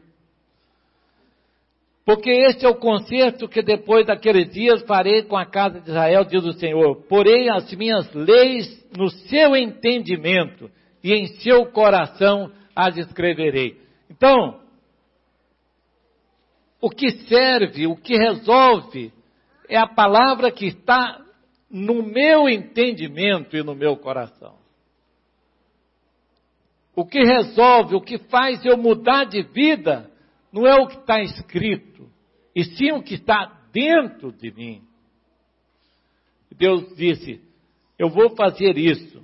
S1: Porque este é o concerto que depois daqueles dias farei com a casa de Israel, diz o Senhor. Porei as minhas leis no seu entendimento e em seu coração as escreverei. Então, o que serve, o que resolve, é a palavra que está no meu entendimento e no meu coração. O que resolve, o que faz eu mudar de vida, não é o que está escrito, e sim o que está dentro de mim. Deus disse, eu vou fazer isso.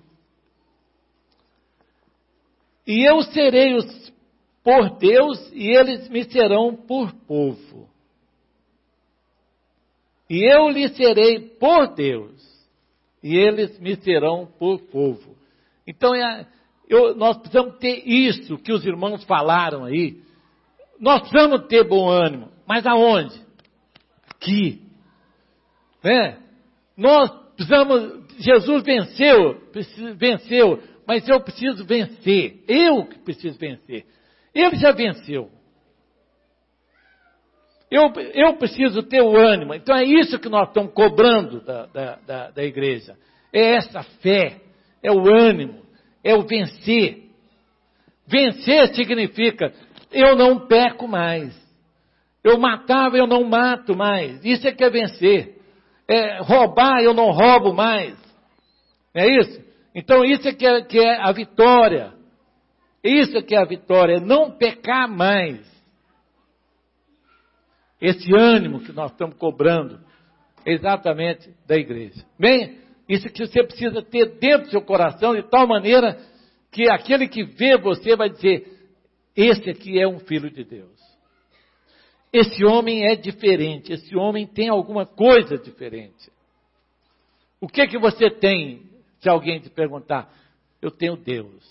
S1: E eu serei por Deus, e eles me serão por povo. E eu lhes serei por Deus, e eles me serão por povo. Então, nós precisamos ter isso que os irmãos falaram aí. Nós precisamos ter bom ânimo, mas aonde? Aqui. Né? Nós precisamos, Jesus venceu, mas eu preciso vencer. Eu que preciso vencer. Ele já venceu. Eu preciso ter o ânimo. Então é isso que nós estamos cobrando da igreja. É essa fé, é o ânimo, é o vencer. Vencer significa, eu não peco mais. Eu matava, eu não mato mais. Isso é que é vencer. É roubar, eu não roubo mais. É isso? Então isso é que é a vitória. Isso é que é a vitória, é não pecar mais. Esse ânimo que nós estamos cobrando, exatamente da igreja. Bem, isso que você precisa ter dentro do seu coração, de tal maneira que aquele que vê você vai dizer, esse aqui é um filho de Deus. Esse homem é diferente, esse homem tem alguma coisa diferente. O que você tem, se alguém te perguntar? Eu tenho Deus.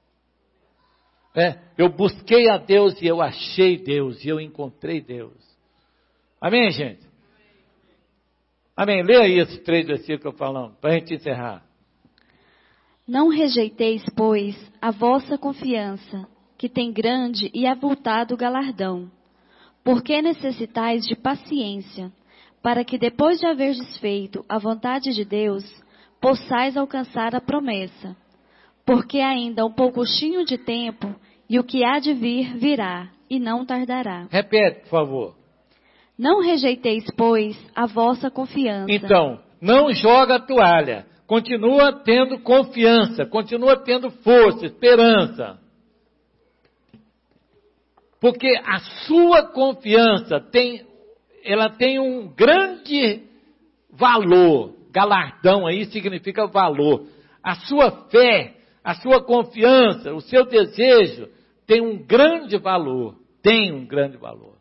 S1: Eu busquei a Deus e eu achei Deus, e eu encontrei Deus. Amém, gente? Amém. Lê aí esses 3 versículos que eu falando, para a gente encerrar.
S2: Não rejeiteis, pois, a vossa confiança, que tem grande e avultado galardão. Porque necessitais de paciência, para que depois de haverdes feito a vontade de Deus, possais alcançar a promessa. Porque ainda um pouquinho de tempo, e o que há de vir, virá, e não tardará.
S1: Repete, por favor.
S2: Não rejeiteis, pois, a vossa confiança.
S1: Então, não joga a toalha. Continua tendo confiança, continua tendo força, esperança. Porque a sua confiança ela tem um grande valor. Galardão aí significa valor. A sua fé, a sua confiança, o seu desejo tem um grande valor. Tem um grande valor.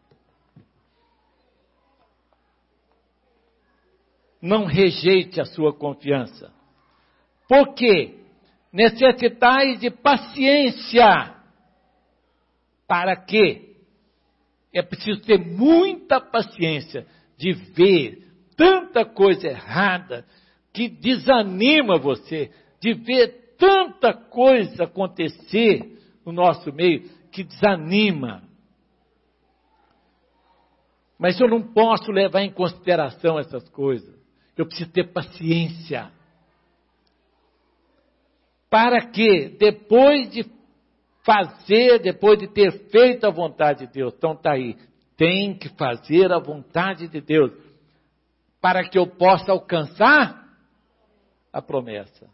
S1: Não rejeite a sua confiança. Porque necessitais de paciência. Para quê? É preciso ter muita paciência de ver tanta coisa errada que desanima você, de ver tanta coisa acontecer no nosso meio que desanima. Mas eu não posso levar em consideração essas coisas. Eu preciso ter paciência. Para que, depois de ter feito a vontade de Deus, então está aí, tem que fazer a vontade de Deus, para que eu possa alcançar a promessa.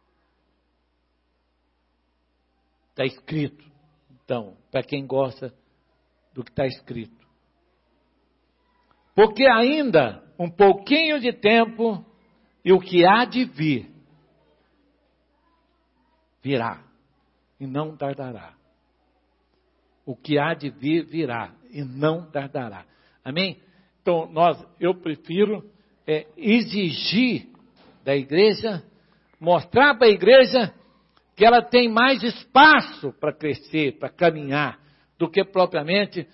S1: Está escrito, então, para quem gosta do que está escrito. Porque ainda um pouquinho de tempo e o que há de vir, virá e não tardará. O que há de vir, virá e não tardará. Amém? Então, eu prefiro exigir da igreja, mostrar para a igreja que ela tem mais espaço para crescer, para caminhar, do que propriamente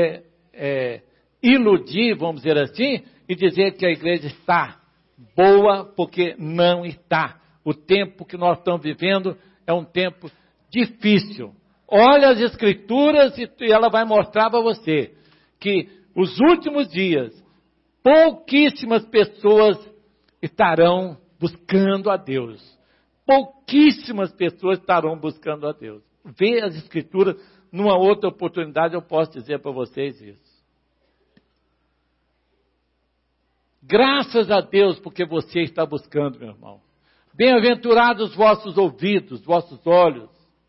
S1: iludir, vamos dizer assim, e dizer que a igreja está boa, porque não está. O tempo que nós estamos vivendo é um tempo difícil. Olha as escrituras e ela vai mostrar para você que os últimos dias, pouquíssimas pessoas estarão buscando a Deus. Pouquíssimas pessoas estarão buscando a Deus. Vê as escrituras, numa outra oportunidade eu posso dizer para vocês isso. Graças a Deus porque você está buscando, meu irmão. Bem-aventurados os vossos ouvidos, vossos olhos,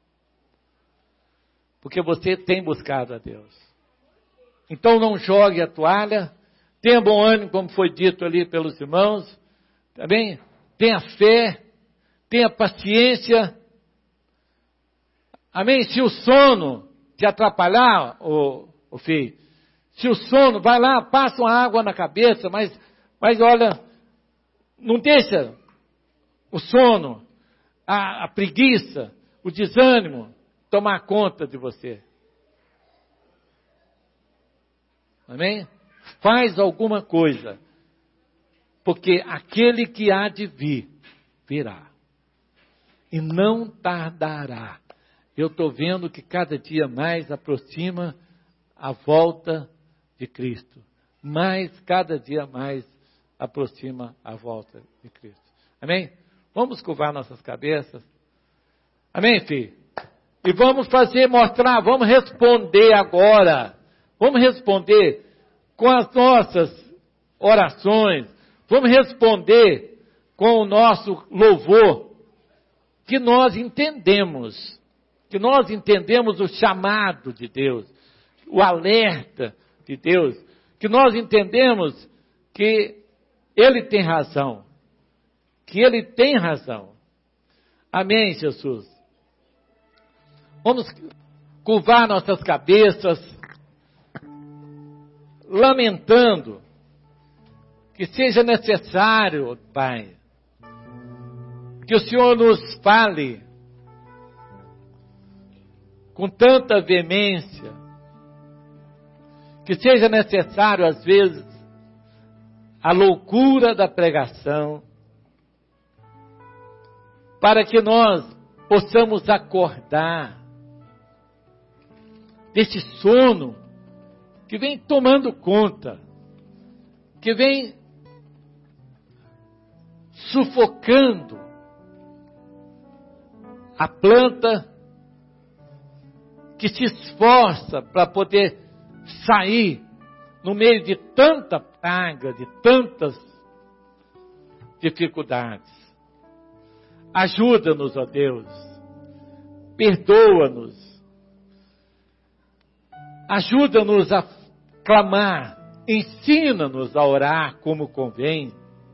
S1: porque você tem buscado a Deus. Então não jogue a toalha, tenha bom ânimo, como foi dito ali pelos irmãos, tá bem? Tenha fé, tenha paciência. Amém? Se o sono te atrapalhar, ô filho, se o sono, vai lá, passa uma água na cabeça, mas olha, não deixa o sono, a preguiça, o desânimo tomar conta de você. Amém? Faz alguma coisa, porque aquele que há de vir, virá. E não tardará. Eu estou vendo que cada dia mais aproxima a volta de Cristo. cada dia mais aproxima a volta de Cristo. Amém? Vamos curvar nossas cabeças. Amém, filho? E vamos mostrar, vamos responder agora. Vamos responder com as nossas orações. Vamos responder com o nosso louvor. Que nós entendemos o chamado de Deus, o alerta de Deus, que nós entendemos que Ele tem razão, Amém, Jesus? Vamos curvar nossas cabeças, lamentando que seja necessário, Pai, que o Senhor nos fale com tanta veemência, que seja necessário, às vezes, a loucura da pregação, para que nós possamos acordar desse sono que vem tomando conta, que vem sufocando a planta que se esforça para poder sair no meio de tanta praga, de tantas dificuldades. Ajuda-nos, ó Deus. Perdoa-nos. Ajuda-nos a clamar. Ensina-nos a orar como convém.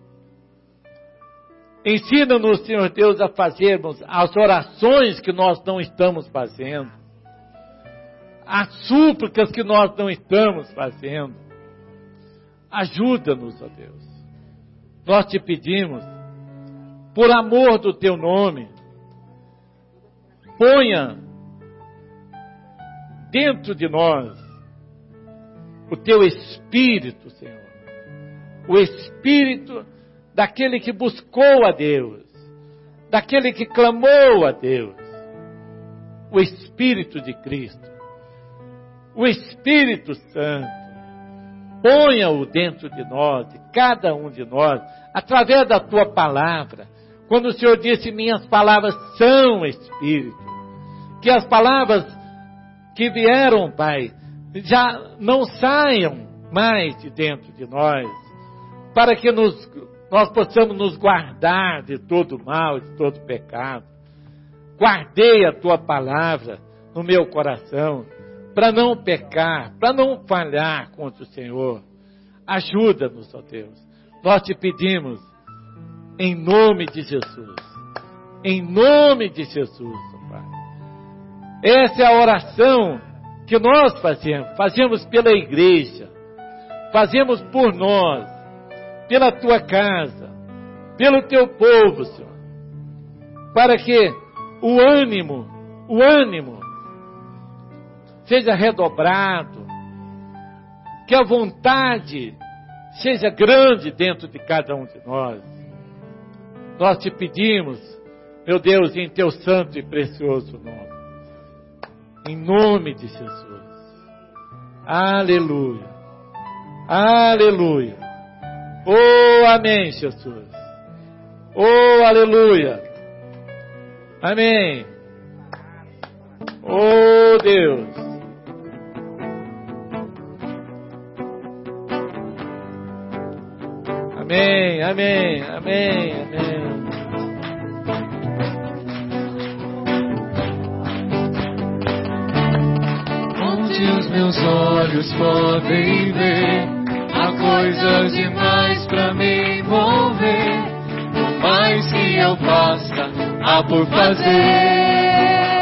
S1: Ensina-nos, Senhor Deus, a fazermos as orações que nós não estamos fazendo. As súplicas que nós não estamos fazendo. Ajuda-nos, ó Deus. Nós te pedimos, por amor do teu nome, ponha dentro de nós o teu Espírito, Senhor. O Espírito daquele que buscou a Deus, daquele que clamou a Deus. O Espírito de Cristo. O Espírito Santo. Ponha-o dentro de nós, de cada um de nós, através da tua palavra. Quando o Senhor disse, minhas palavras são Espírito, que as palavras que vieram, Pai, já não saiam mais de dentro de nós, para que nós possamos nos guardar de todo mal, de todo pecado. Guardei a tua palavra no meu coração, para não pecar, para não falhar contra o Senhor. Ajuda-nos, ó Deus. Nós te pedimos, em nome de Jesus. Em nome de Jesus, ó Pai. Essa é a oração que nós fazemos. Fazemos pela igreja. Fazemos por nós. Pela tua casa. Pelo teu povo, Senhor. Para que o ânimo seja redobrado, que a vontade seja grande dentro de cada um de nós. Nós te pedimos, meu Deus, em teu santo e precioso nome. Em nome de Jesus. Aleluia. Aleluia. Oh, amém, Jesus. Oh, aleluia. Amém. Oh, Deus. Amém, amém, amém, amém.
S15: Onde os meus olhos podem ver, há coisas demais pra me envolver. Por mais que eu faça, há por fazer.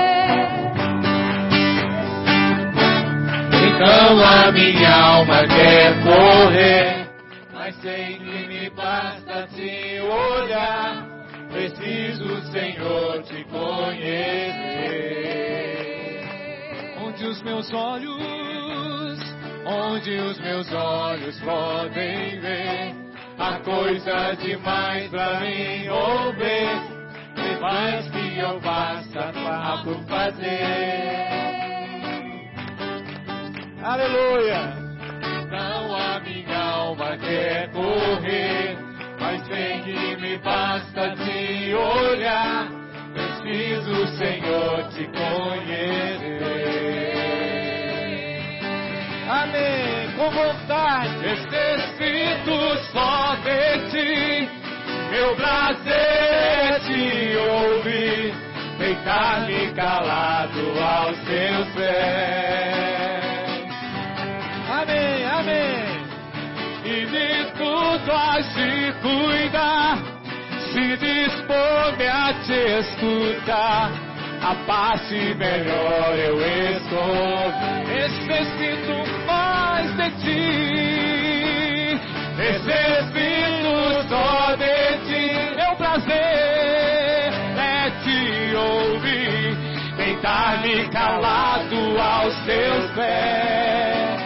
S15: Então a minha alma quer correr, mas sei que me basta te olhar. Preciso, Senhor, te conhecer. Onde os meus olhos podem ver, há coisa demais pra me envolver. Por mais que eu faça, há por fazer.
S1: Aleluia.
S15: Então a minha alma quer correr, mas sei que me basta te olhar. Preciso, Senhor, te conhecer.
S1: Amém, com vontade.
S15: Necessito só de ti, meu prazer te ouvir, deitar-me calado aos teus pés.
S1: Amém, amém.
S15: E de tudo a te cuidar, se dispor-me a te escutar, a parte melhor eu escolho. Necessito mais de ti, necessito só de ti. Meu prazer é te ouvir, deitar-me calado aos teus pés.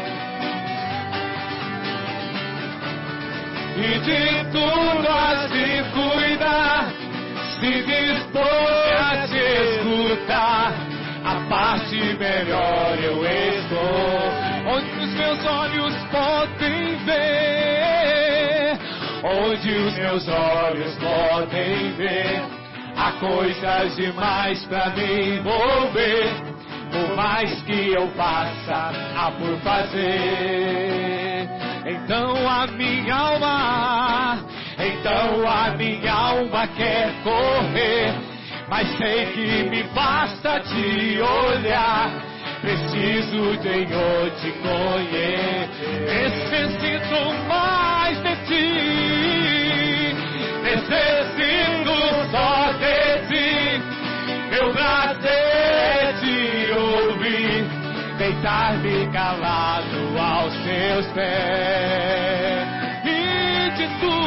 S15: E de tudo a te cuidar, se dispor a te escutar, a parte melhor eu estou. Onde os meus olhos podem ver, onde os meus olhos podem ver, há coisas demais pra me envolver. Por mais que eu faça, há por fazer. Então a minha alma quer correr, mas sei que me basta te olhar. Preciso, Senhor, te conhecer. Necessito mais de ti, necessito só de ti. Meu prazer te ouvir, deitar-me calado aos teus pés. E de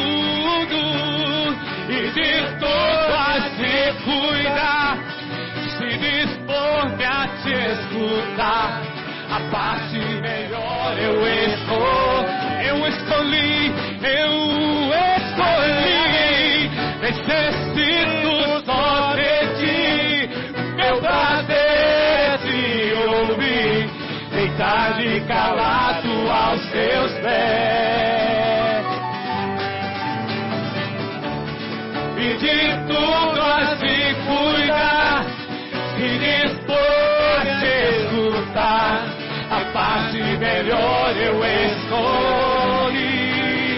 S15: tudo a te cuidar, se dispor-me a te escutar, a parte melhor eu escolhi, necessito só de ti, meu prazer te ouvir, deitar-me calado aos teus pés. E de tudo a te cuidar, se dispor a te escutar, a parte melhor eu escolhi.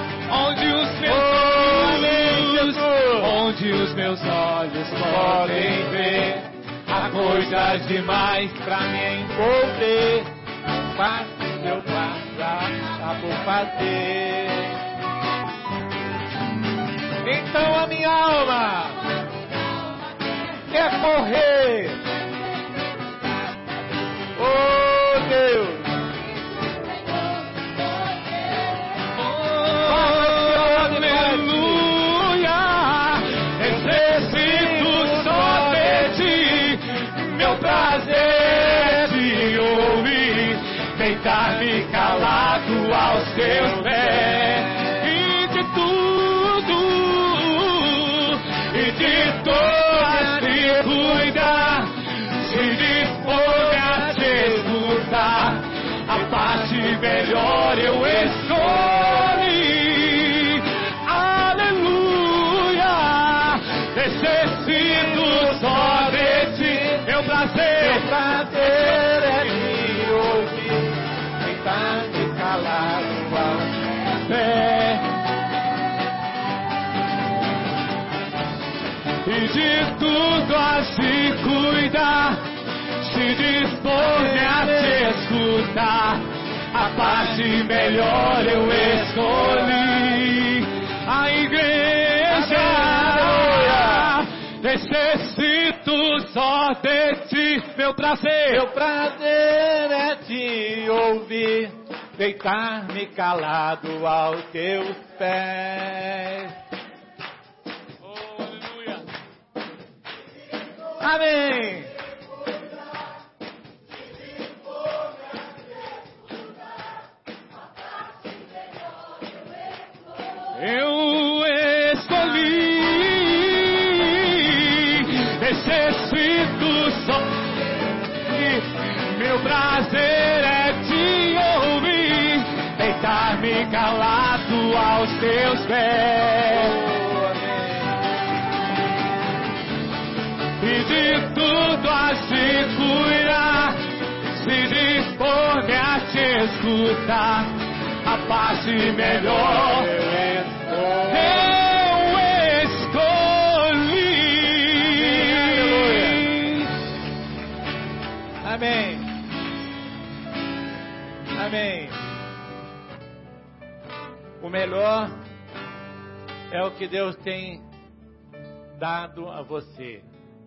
S15: Onde os meus olhos podem ver, há coisas demais pra me envolver. Faz o meu passo, há por fazer. Então a minha alma quer correr. Oh Deus, oh aleluia. Necessito só de ti, meu prazer te ouvir, deitar-me calado aos teus pés. De todas te cuidar, se dispor a te escutar, a parte melhor eu escolhi. Aleluia, necessito só de ti, meu prazer é te ouvir, deitar-me calado aos pés. E de tudo a se cuidar, se dispor a te escutar, a parte melhor eu escolhi. A igreja, necessito só de ti, meu prazer é te ouvir, deitar-me calado aos teus pés. Amém. Eu escolhi, necessito só, meu prazer é te ouvir, deitar-me calado aos teus pés. E de tudo a se cuidar, se dispor-me a te escutar, a parte melhor eu escolhi.
S1: Amém. Amém. O melhor é o que Deus tem dado a você.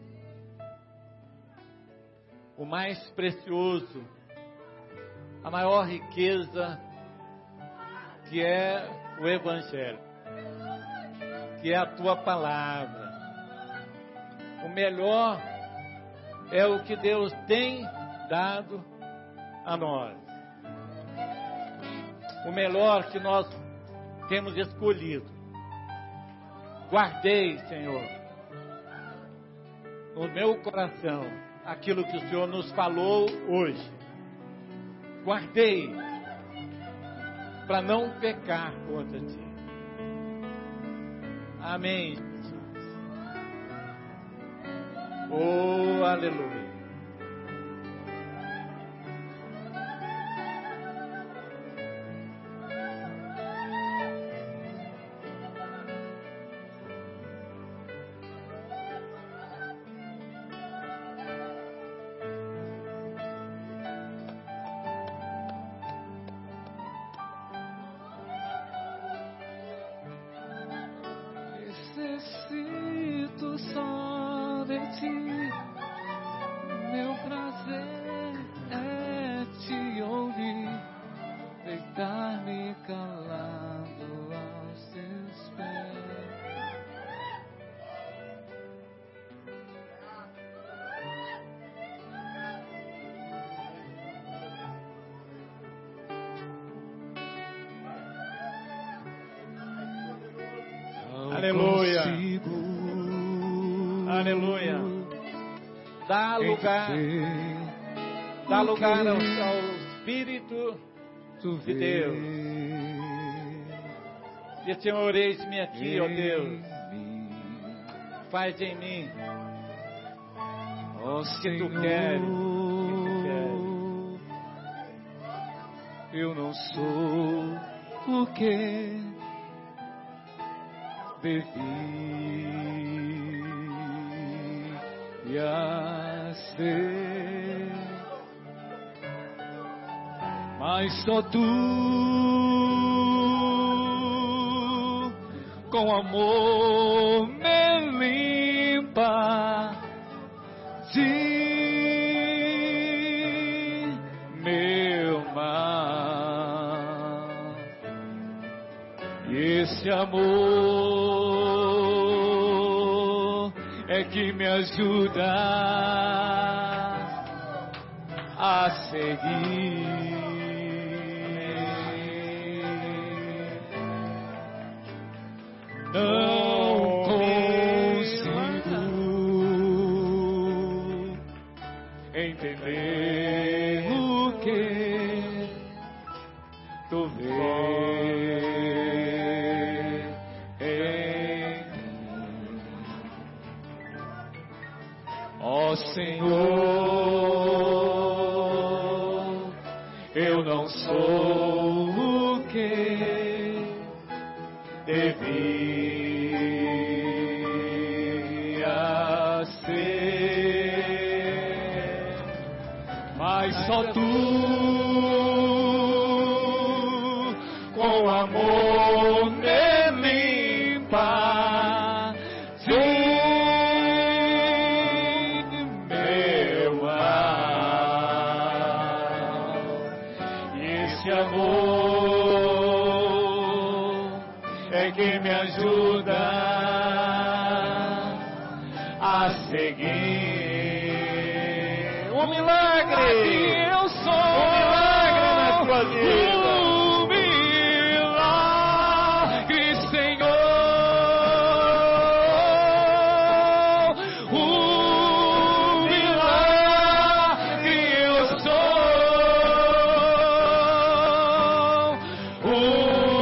S1: O mais precioso, a maior riqueza, que é o Evangelho, que é a tua palavra. O melhor é o que Deus tem dado a nós. O melhor que nós temos escolhido. Guardei, Senhor, no meu coração aquilo que o Senhor nos falou hoje. Guardei para não pecar contra ti. Amém. Oh, aleluia.
S15: Necessito só de ti, meu prazer é te ouvir, deitar-me calado aos teus pés.
S1: Aleluia. Aleluia. Dá lugar ao Espírito de Deus. E Senhor, eis-me aqui, ó Deus. Faz em mim o que tu queres.
S15: Eu não sou o que devia ser, mas só tu com amor me limpa de meu mal, e esse amor é que me ajuda a seguir. Não consigo entender o que tu vês em mim, ó Senhor. Eu não sou o que devia ser, mas só tu com amor me limpa de meu mal, e esse amor é que me ajuda a seguir. Um milagre! Eu sou um milagre na tua vida. Um milagre, Senhor. Um milagre eu sou. Um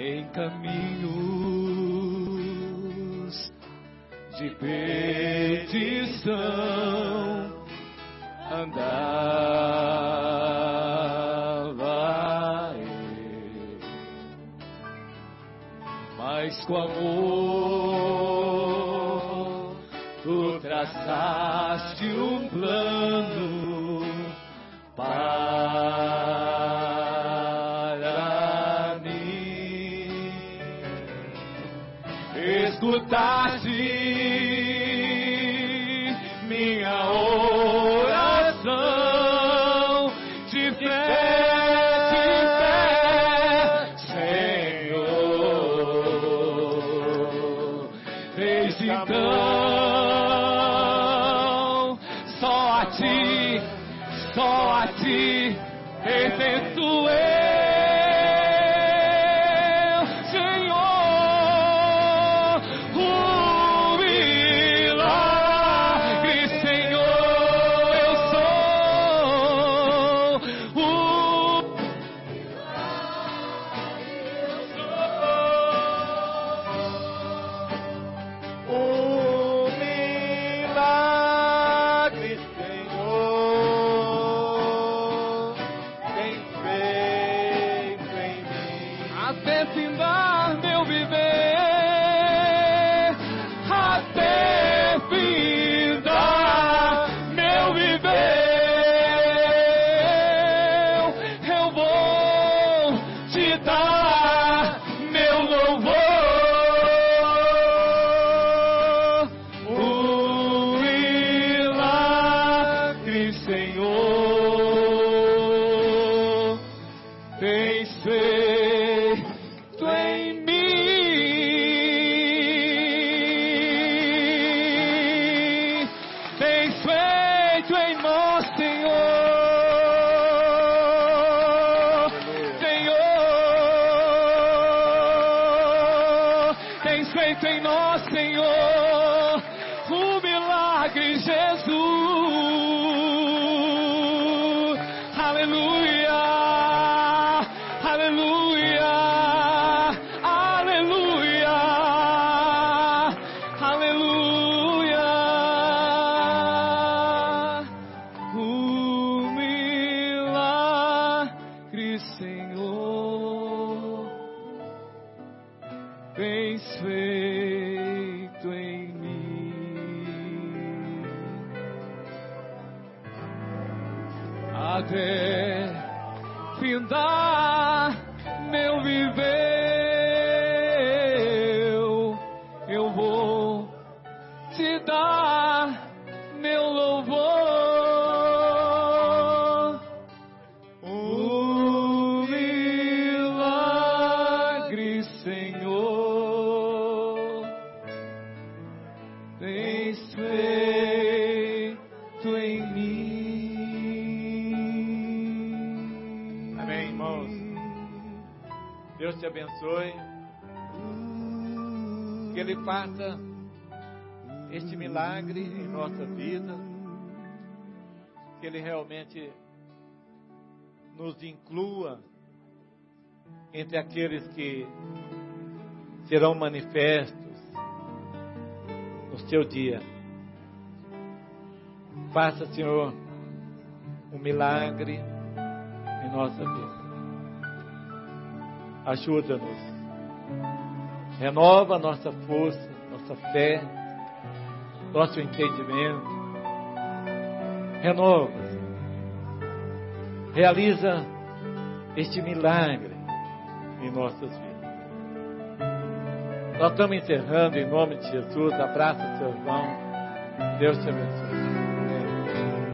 S15: em caminhos de perdição andava eu, mas com amor tu traçaste um plano para mim. Escutaste minha oração de fé, Senhor. Desde então, só a ti pertenço eu, Senhor. O milagre, Senhor, eu sou. O milagre, Senhor, tem feito em mim, até findar meu viver, até findar meu viver, eu vou te dar meu louvor. O milagre, Senhor, tens feito em mim, tens feito em nós, Senhor, Senhor, tens feito em nós, Senhor, o milagre, Jesus. Aleluia, aleluia, aleluia, aleluia. O milagre, Senhor, tens feito em mim, até findar meu viver, eu vou te dar meu louvor. O milagre, Senhor, tens feito em mim.
S1: Amém, irmãos. Deus te abençoe. Que Ele faça este milagre em nossa vida. Que Ele realmente nos inclua entre aqueles que serão manifestos no seu dia. Faça, Senhor, um milagre em nossa vida. Ajuda-nos. Renova nossa força, nossa fé, nosso entendimento. Renova. Realiza este milagre em nossas vidas. Nós estamos encerrando em nome de Jesus. Abraça seu irmão. Deus te abençoe.